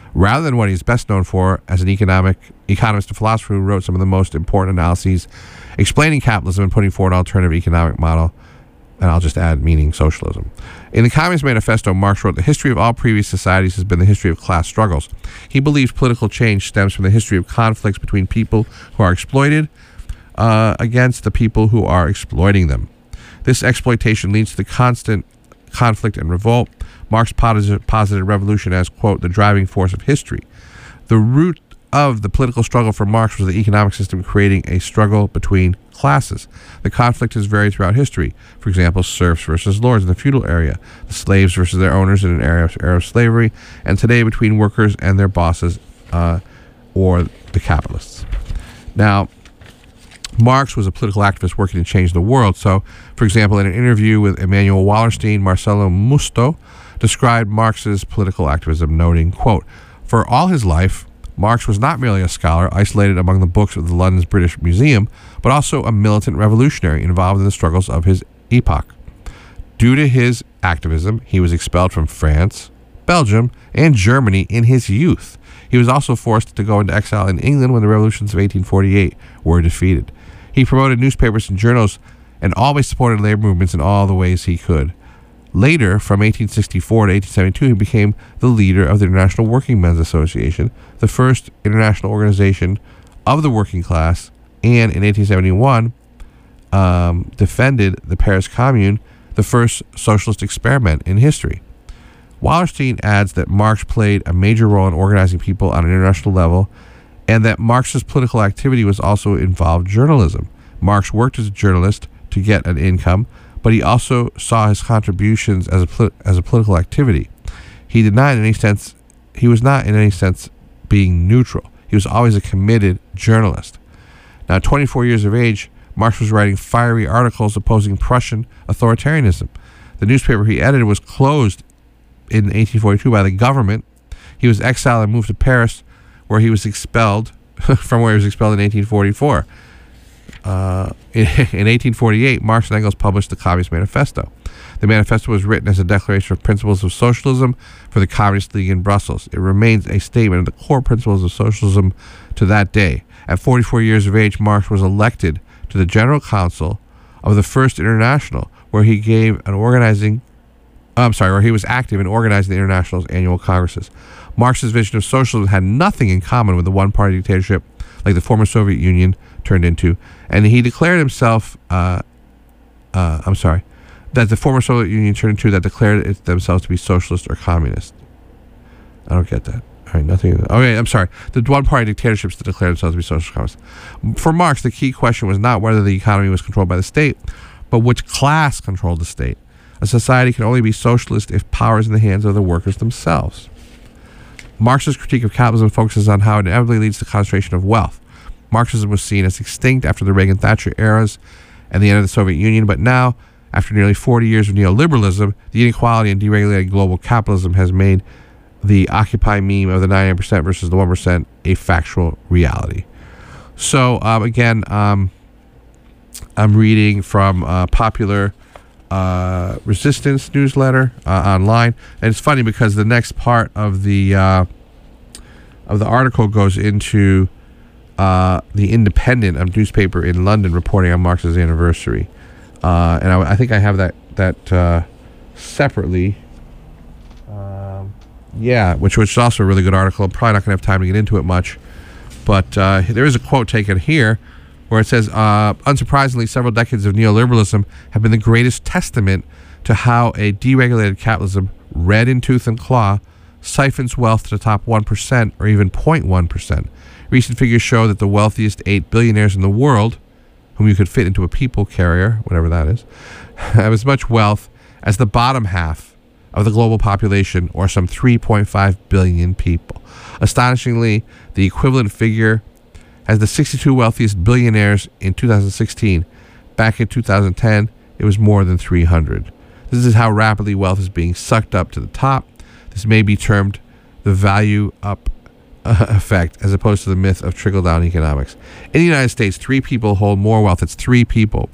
[SPEAKER 1] rather than what he's best known for as an economic economist and philosopher who wrote some of the most important analyses explaining capitalism and putting forward an alternative economic model. And I'll just add meaning socialism. In the Communist Manifesto, Marx wrote, "The history of all previous societies has been the history of class struggles." He believes political change stems from the history of conflicts between people who are exploited uh, against the people who are exploiting them. This exploitation leads to constant conflict and revolt. Marx posited, posited revolution as, quote, the driving force of history. The root of the political struggle for Marx was the economic system creating a struggle between classes. The conflict has varied throughout history. For example, serfs versus lords in the feudal area, the slaves versus their owners in an era of, era of slavery, and today between workers and their bosses uh, or the capitalists. Now, Marx was a political activist working to change the world. So, for example, in an interview with Emanuel Wallerstein, Marcelo Musto described Marx's political activism, noting, quote, "For all his life, Marx was not merely a scholar isolated among the books of the London's British Museum, but also a militant revolutionary involved in the struggles of his epoch. Due to his activism, he was expelled from France, Belgium, and Germany in his youth. He was also forced to go into exile in England when the revolutions of eighteen forty-eight were defeated. He promoted newspapers and journals and always supported labor movements in all the ways he could. Later, from eighteen sixty-four to eighteen seventy-two, he became the leader of the International Working Men's Association, the first international organization of the working class, and in eighteen seventy-one, um, defended the Paris Commune, the first socialist experiment in history. Wallerstein adds that Marx played a major role in organizing people on an international level, and that Marx's political activity was also involved journalism. Marx worked as a journalist to get an income, but he also saw his contributions as a poli- as a political activity. He did not in any sense, he was not in any sense being neutral. He was always a committed journalist. Now, at twenty-four years of age, Marx was writing fiery articles opposing Prussian authoritarianism. The newspaper he edited was closed in eighteen forty-two by the government. He was exiled and moved to Paris, where he was expelled from where he was expelled in eighteen forty-four. Uh, in, in eighteen forty-eight, Marx and Engels published the Communist Manifesto. The manifesto was written as a declaration of principles of socialism for the Communist League in Brussels. It remains a statement of the core principles of socialism to that day. At forty-four years of age, Marx was elected to the General Council of the First International, where he gave an organizing I'm sorry, where he was active in organizing the International's annual congresses. Marx's vision of socialism had nothing in common with the one-party dictatorship like the former Soviet Union turned into, and he declared himself, uh, uh, I'm sorry, that the former Soviet Union turned into that declared it themselves to be socialist or communist. I don't get that. All right, nothing. Okay, I'm sorry. The one-party dictatorships that declared themselves to be socialist or communist. For Marx, the key question was not whether the economy was controlled by the state, but which class controlled the state. A society can only be socialist if power is in the hands of the workers themselves. Marx's critique of capitalism focuses on how it inevitably leads to concentration of wealth. Marxism was seen as extinct after the Reagan-Thatcher eras and the end of the Soviet Union, but now, after nearly forty years of neoliberalism, the inequality and deregulated global capitalism has made the Occupy meme of the ninety-nine percent versus the one percent a factual reality. So, um, again, um, I'm reading from uh, Popular Uh, Resistance newsletter uh, online, and it's funny because the next part of the uh, of the article goes into uh, the Independent, a newspaper in London, reporting on Marx's anniversary, uh, and I, I think I have that that uh, separately. Um, yeah, which which is also a really good article. I'm probably not going to have time to get into it much, but uh, there is a quote taken here, where it says, uh, unsurprisingly, several decades of neoliberalism have been the greatest testament to how a deregulated capitalism, red in tooth and claw, siphons wealth to the top one percent or even zero point one percent. Recent figures show that the wealthiest eight billionaires in the world, whom you could fit into a people carrier, whatever that is, have as much wealth as the bottom half of the global population, or some three point five billion people. Astonishingly, the equivalent figure as the sixty-two wealthiest billionaires in two thousand sixteen. Back in two thousand ten, it was more than three hundred. This is how rapidly wealth is being sucked up to the top. This may be termed the value up uh, effect, as opposed to the myth of trickle-down economics. In the United States, three people hold more wealth. It's three people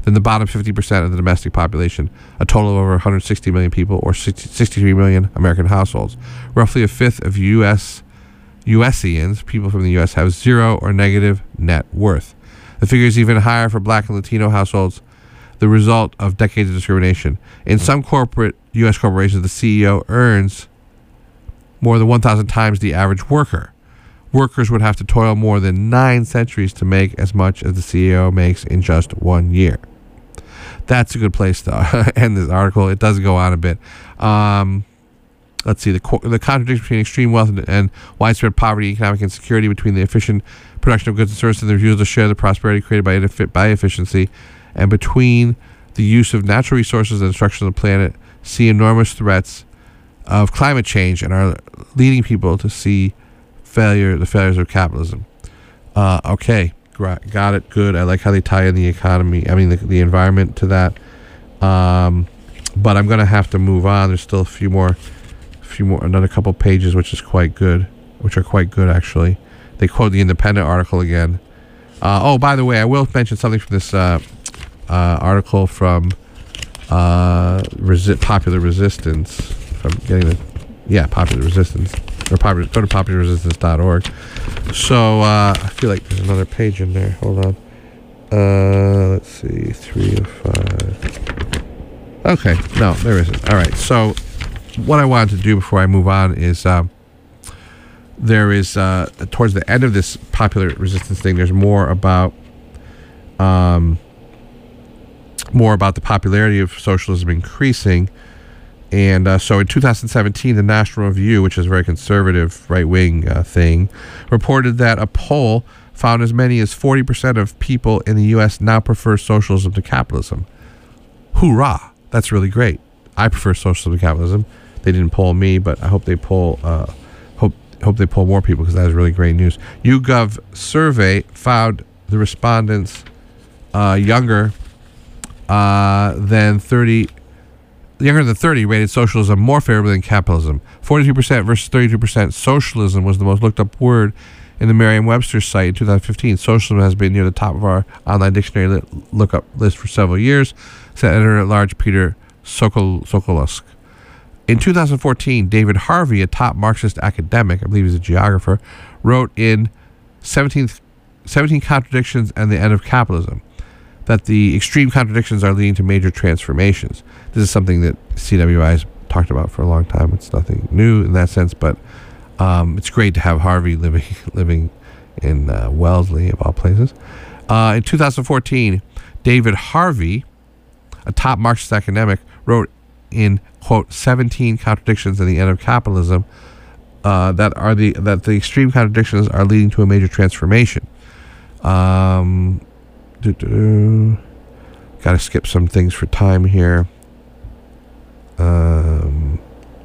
[SPEAKER 1] than the bottom fifty percent of the domestic population, a total of over one hundred sixty million people, or sixty-three million American households. Roughly a fifth of U S USians, people from the U S, have zero or negative net worth. The figure is even higher for Black and Latino households, the result of decades of discrimination. In some corporate U S corporations, the C E O earns more than one thousand times the average worker. Workers would have to toil more than nine centuries to make as much as the C E O makes in just one year. That's a good place to end this article. It does go on a bit. Um, let's see, the the contradiction between extreme wealth and, and widespread poverty, economic insecurity, between the efficient production of goods and services and the refusal to share the prosperity created by, ineffi- by efficiency, and between the use of natural resources and destruction of the planet, see enormous threats of climate change and are leading people to see failure, the failures of capitalism. Uh, okay, got it, good. I like how they tie in the economy, I mean the, the environment to that. Um, but I'm going to have to move on. There's still a few more, few more, another couple pages, which is quite good, which are quite good actually. They quote the Independent article again. Uh, oh, by the way, I will mention something from this uh, uh, article from uh, Resi- Popular Resistance. If I'm getting the, yeah, Popular Resistance. Or popular, go to popular resistance dot org. So uh, I feel like there's another page in there. Hold on. Uh, let's see, three of five. Okay, no, there isn't. All right. So what I wanted to do before I move on is um, there is uh, towards the end of this popular resistance thing, there's more about um, more about the popularity of socialism increasing. And uh, so in two thousand seventeen, the National Review, which is a very conservative right-wing uh, thing, reported that a poll found as many as forty percent of people in the U S now prefer socialism to capitalism. Hoorah! That's really great. I prefer socialism to capitalism. They didn't poll me, but I hope they poll uh, hope hope they poll more people, because that is really great news. YouGov survey found the respondents uh, younger uh, than thirty. Younger than thirty rated socialism more favorably than capitalism. forty-two percent versus thirty-two percent. Socialism was the most looked up word in the Merriam-Webster site in two thousand fifteen. Socialism has been near the top of our online dictionary lookup list for several years, said editor-at-large Peter Sokol- Sokolosk. In two thousand fourteen, David Harvey, a top Marxist academic, I believe he's a geographer, wrote in seventeen, seventeen Contradictions and the End of Capitalism that the extreme contradictions are leading to major transformations. This is something that C W I has talked about for a long time. It's nothing new in that sense, but um, it's great to have Harvey living living in uh, Wellesley, of all places. Uh, in two thousand fourteen, David Harvey, a top Marxist academic, wrote in, quote, seventeen Contradictions and the End of Capitalism uh, that are the that the extreme contradictions are leading to a major transformation. Um... Got to skip some things for time here. Um,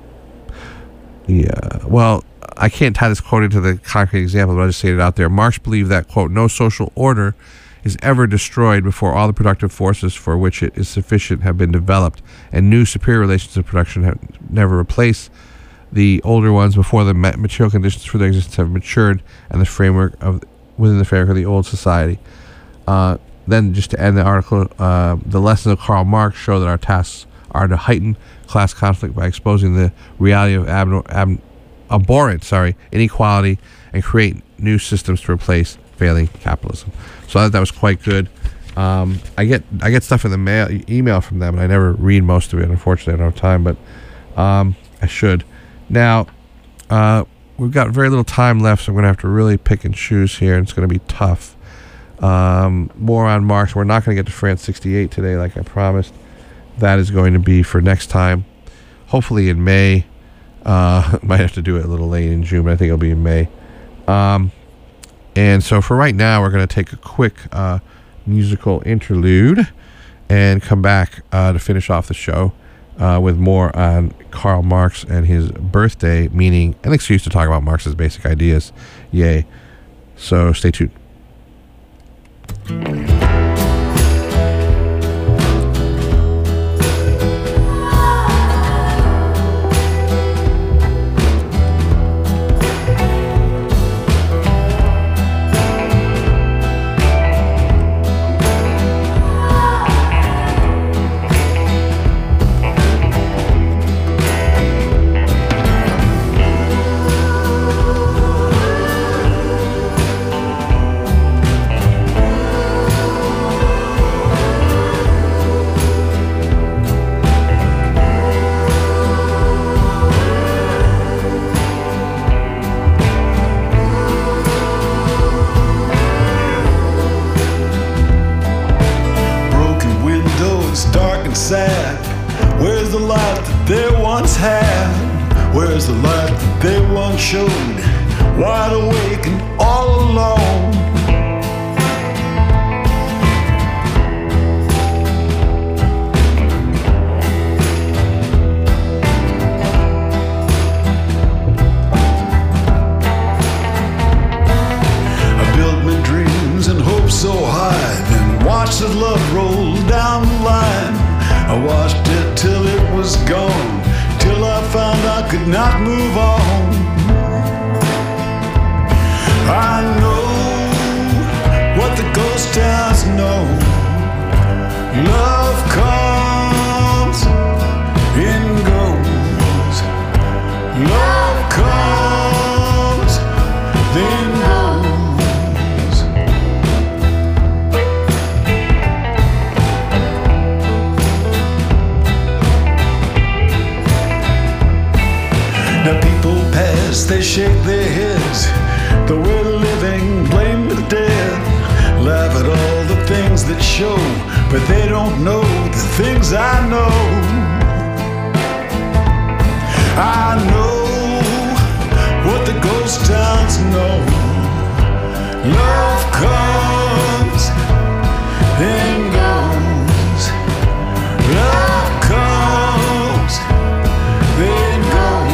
[SPEAKER 1] yeah, well, I can't tie this quote into the concrete example, but I'll just say it out there. Marx believed that, quote, no social order is ever destroyed before all the productive forces for which it is sufficient have been developed, and new superior relations of production have never replaced the older ones before the material conditions for their existence have matured and the framework of within the framework of the old society. Uh, Then, just to end the article, uh, the lessons of Karl Marx show that our tasks are to heighten class conflict by exposing the reality of ab- ab- abhorrent, sorry, inequality, and create new systems to replace failing capitalism. So I thought that was quite good. Um, I get I get stuff in the mail, email from them, and I never read most of it. Unfortunately, I don't have time, but um, I should. Now, uh, we've got very little time left, so I'm going to have to really pick and choose here, and it's going to be tough. Um, more on Marx. We're not going to get to France sixty-eight today, like I promised. That is going to be for next time, hopefully in May. Uh, might have to do it a little late in June, but I think it'll be in May. Um, and so for right now, we're going to take a quick uh, musical interlude and come back uh, to finish off the show uh, with more on Karl Marx and his birthday, meaning an excuse to talk about Marx's basic ideas. Yay. So stay tuned.
[SPEAKER 2] once had? Where's the light that they once showed? Wide awake and all alone. I built my dreams and hopes so high, then watched the love roll down the line. I watched it till it was gone, till I found I could not move on. I know what the ghost towns know. Love comes and goes. Love comes, then goes. Now people pass, they shake their heads. The way the living blame the dead. Laugh at all the things that show, but they don't know the things I know. I know what the ghost towns know. Love comes and goes. Love comes and goes.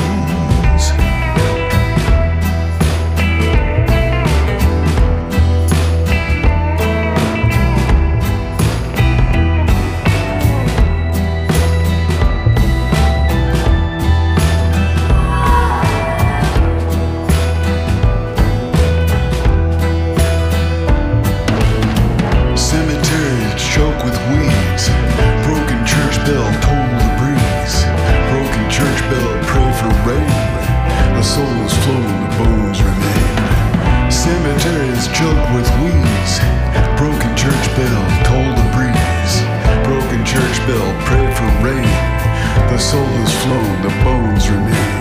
[SPEAKER 2] Souls flown, the bones remain. Cemeteries choked with weeds. Broken church bell told the breeze. Broken church bell prayed for rain. The soul is flown, the bones remain.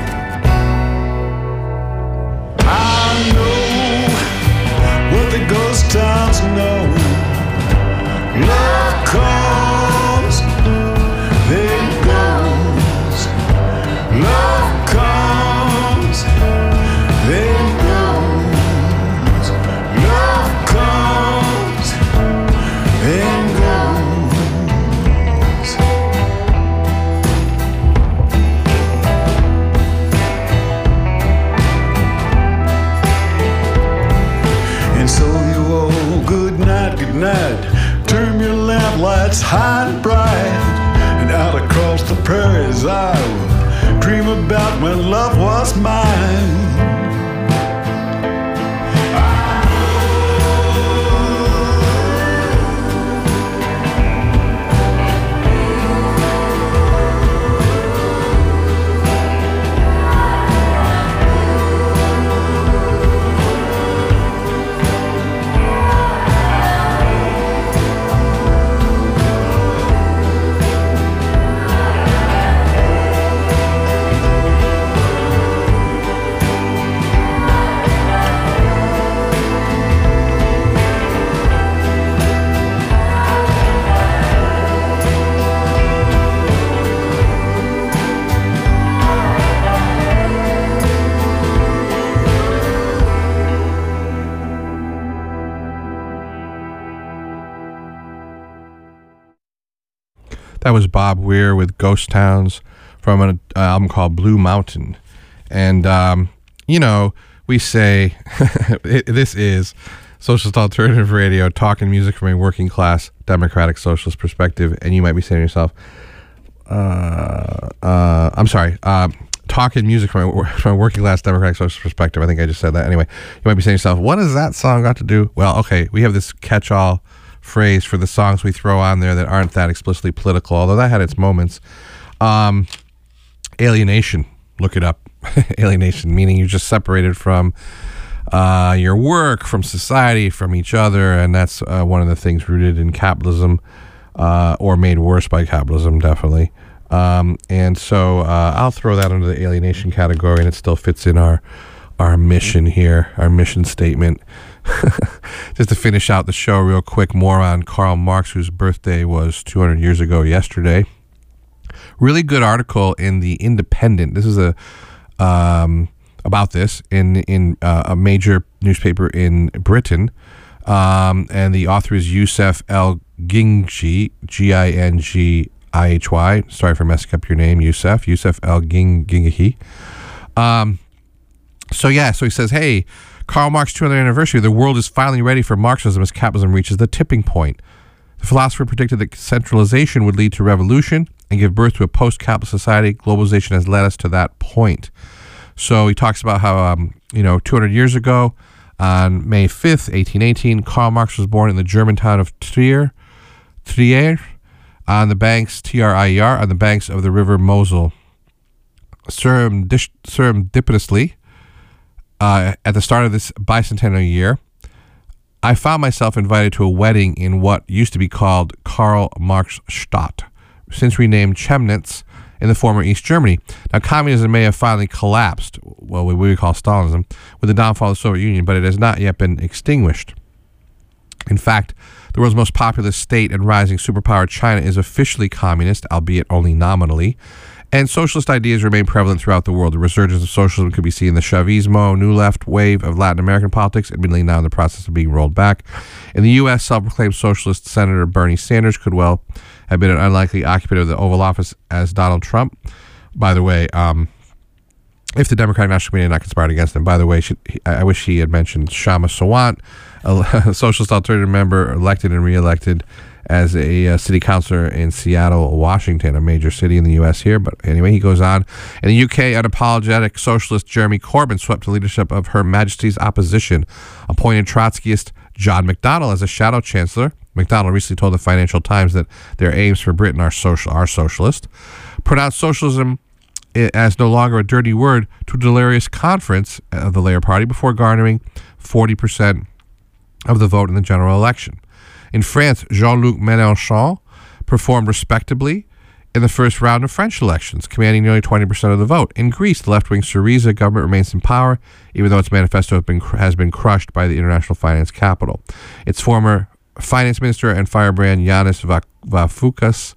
[SPEAKER 2] I know what the ghost towns know. Love comes, then goes. Love comes, then goes. Love comes, then goes. And so you all, good night, good night. Turn your lamp lights high and bright, and out across the prairies I will dream about when love was mine.
[SPEAKER 1] That was Bob Weir with Ghost Towns from an uh, album called Blue Mountain. And, um, you know, we say it, this is Socialist Alternative Radio, talking music from a working class democratic socialist perspective. And you might be saying to yourself, uh, uh, I'm sorry, uh, talking music from a, from a working class democratic socialist perspective. I think I just said that. Anyway, you might be saying to yourself, what has that song got to do? Well, okay, we have this catch-all phrase for the songs we throw on there that aren't that explicitly political, although that had its moments. Um, alienation, look it up. Alienation, meaning you're just separated from uh, your work, from society, from each other, and that's uh, one of the things rooted in capitalism, uh, or made worse by capitalism, definitely. Um, and so uh, I'll throw that under the alienation category, and it still fits in our our mission here, our mission statement. Just to finish out the show real quick, more on Karl Marx, whose birthday was two hundred years ago yesterday. Really good article in the Independent. This is a um, about this in in uh, a major newspaper in Britain, um, and the author is Youssef El Ginghi, G I N G I H Y. Sorry for messing up your name, Youssef. Youssef El Ginghi. Um, so yeah, so he says, hey, Karl Marx two hundredth anniversary. The world is finally ready for Marxism as capitalism reaches the tipping point. The philosopher predicted that centralization would lead to revolution and give birth to a post-capitalist society. Globalization has led us to that point. So he talks about how, um, you know, two hundred years ago, on May fifth, eighteen eighteen, Karl Marx was born in the German town of Trier, Trier, on the banks, T R I E R, on the banks of the river Mosel. Serendip- Serendipitously, uh, at the start of this bicentennial year, I found myself invited to a wedding in what used to be called Karl Marx Stadt, since renamed Chemnitz, in the former East Germany. Now, communism may have finally collapsed, well, what we call Stalinism, with the downfall of the Soviet Union, but it has not yet been extinguished. In fact, the world's most populous state and rising superpower, China, is officially communist, albeit only nominally, and socialist ideas remain prevalent throughout the world. The resurgence of socialism could be seen in the Chavismo, New Left wave of Latin American politics, admittedly now in the process of being rolled back. In the U S, self-proclaimed socialist Senator Bernie Sanders could well have been an unlikely occupant of the Oval Office as Donald Trump. By the way, um, if the Democratic National Committee had not conspired against him, by the way, should, I wish he had mentioned Shama Sawant, a socialist alternative member elected and re-elected as a uh, city councilor in Seattle, Washington, a major city in the U S here. But anyway, he goes on. In the U K, unapologetic socialist Jeremy Corbyn swept the leadership of Her Majesty's opposition, appointed Trotskyist John McDonnell as a shadow chancellor. McDonnell recently told the Financial Times that their aims for Britain are social, are socialist. Pronounced socialism as no longer a dirty word to a delirious conference of the Labour Party before garnering forty percent of the vote in the general election. In France, Jean-Luc Mélenchon performed respectably in the first round of French elections, commanding nearly twenty percent of the vote. In Greece, the left-wing Syriza government remains in power, even though its manifesto has been, has been crushed by the international finance capital. Its former finance minister and firebrand Yanis Varoufakis,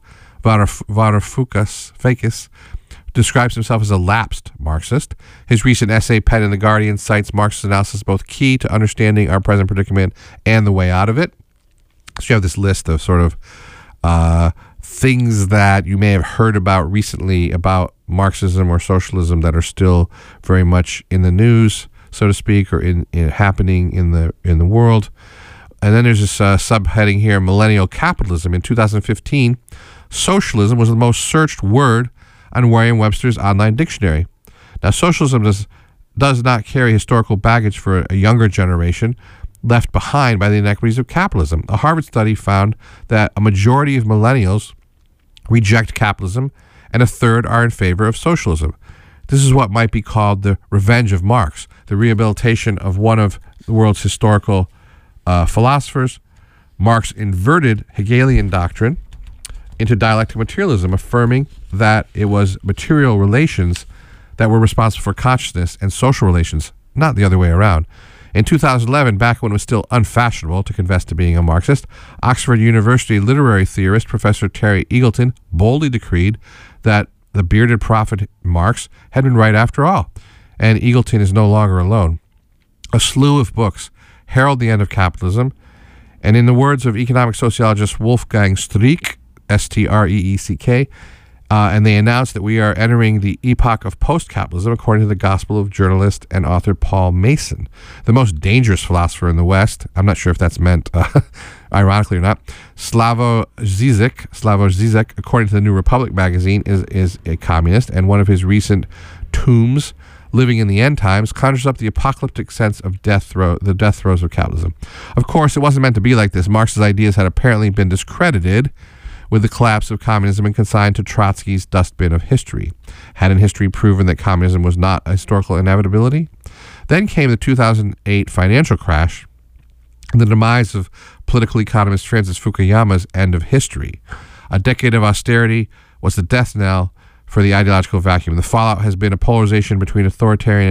[SPEAKER 1] Varoufakis, Fakis, describes himself as a lapsed Marxist. His recent essay, penned in The Guardian, cites Marxist analysis both key to understanding our present predicament and the way out of it. So you have this list of sort of uh, things that you may have heard about recently about Marxism or socialism that are still very much in the news, so to speak, or in, in happening in the in the world. And then there's this uh, subheading here, millennial capitalism. In two thousand fifteen, socialism was the most searched word on Merriam-Webster's online dictionary. Now, socialism does, does not carry historical baggage for a younger generation left behind by the inequities of capitalism. A Harvard study found that a majority of millennials reject capitalism and a third are in favor of socialism. This is what might be called the revenge of Marx, the rehabilitation of one of the world's historical uh, philosophers. Marx inverted Hegelian doctrine into dialectic materialism, affirming that it was material relations that were responsible for consciousness and social relations, not the other way around. In two thousand eleven, back when it was still unfashionable to confess to being a Marxist, Oxford University literary theorist Professor Terry Eagleton boldly decreed that the bearded prophet Marx had been right after all, and Eagleton is no longer alone. A slew of books herald the end of capitalism, and in the words of economic sociologist Wolfgang Streeck, S T R E E C K, Uh, and they announced that we are entering the epoch of post-capitalism, according to the gospel of journalist and author Paul Mason, the most dangerous philosopher in the West. I'm not sure if that's meant uh, ironically or not. Slavoj Žižek, Slavoj Žižek, according to the New Republic magazine, is, is a communist, and one of his recent tombs, Living in the End Times, conjures up the apocalyptic sense of death throw, the death throes of capitalism. Of course, it wasn't meant to be like this. Marx's ideas had apparently been discredited with the collapse of communism and consigned to Trotsky's dustbin of history. Hadn't history proven that communism was not a historical inevitability? Then came the two thousand eight financial crash and the demise of political economist Francis Fukuyama's end of history. A decade of austerity was the death knell for the ideological vacuum. The fallout has been a polarization between authoritarian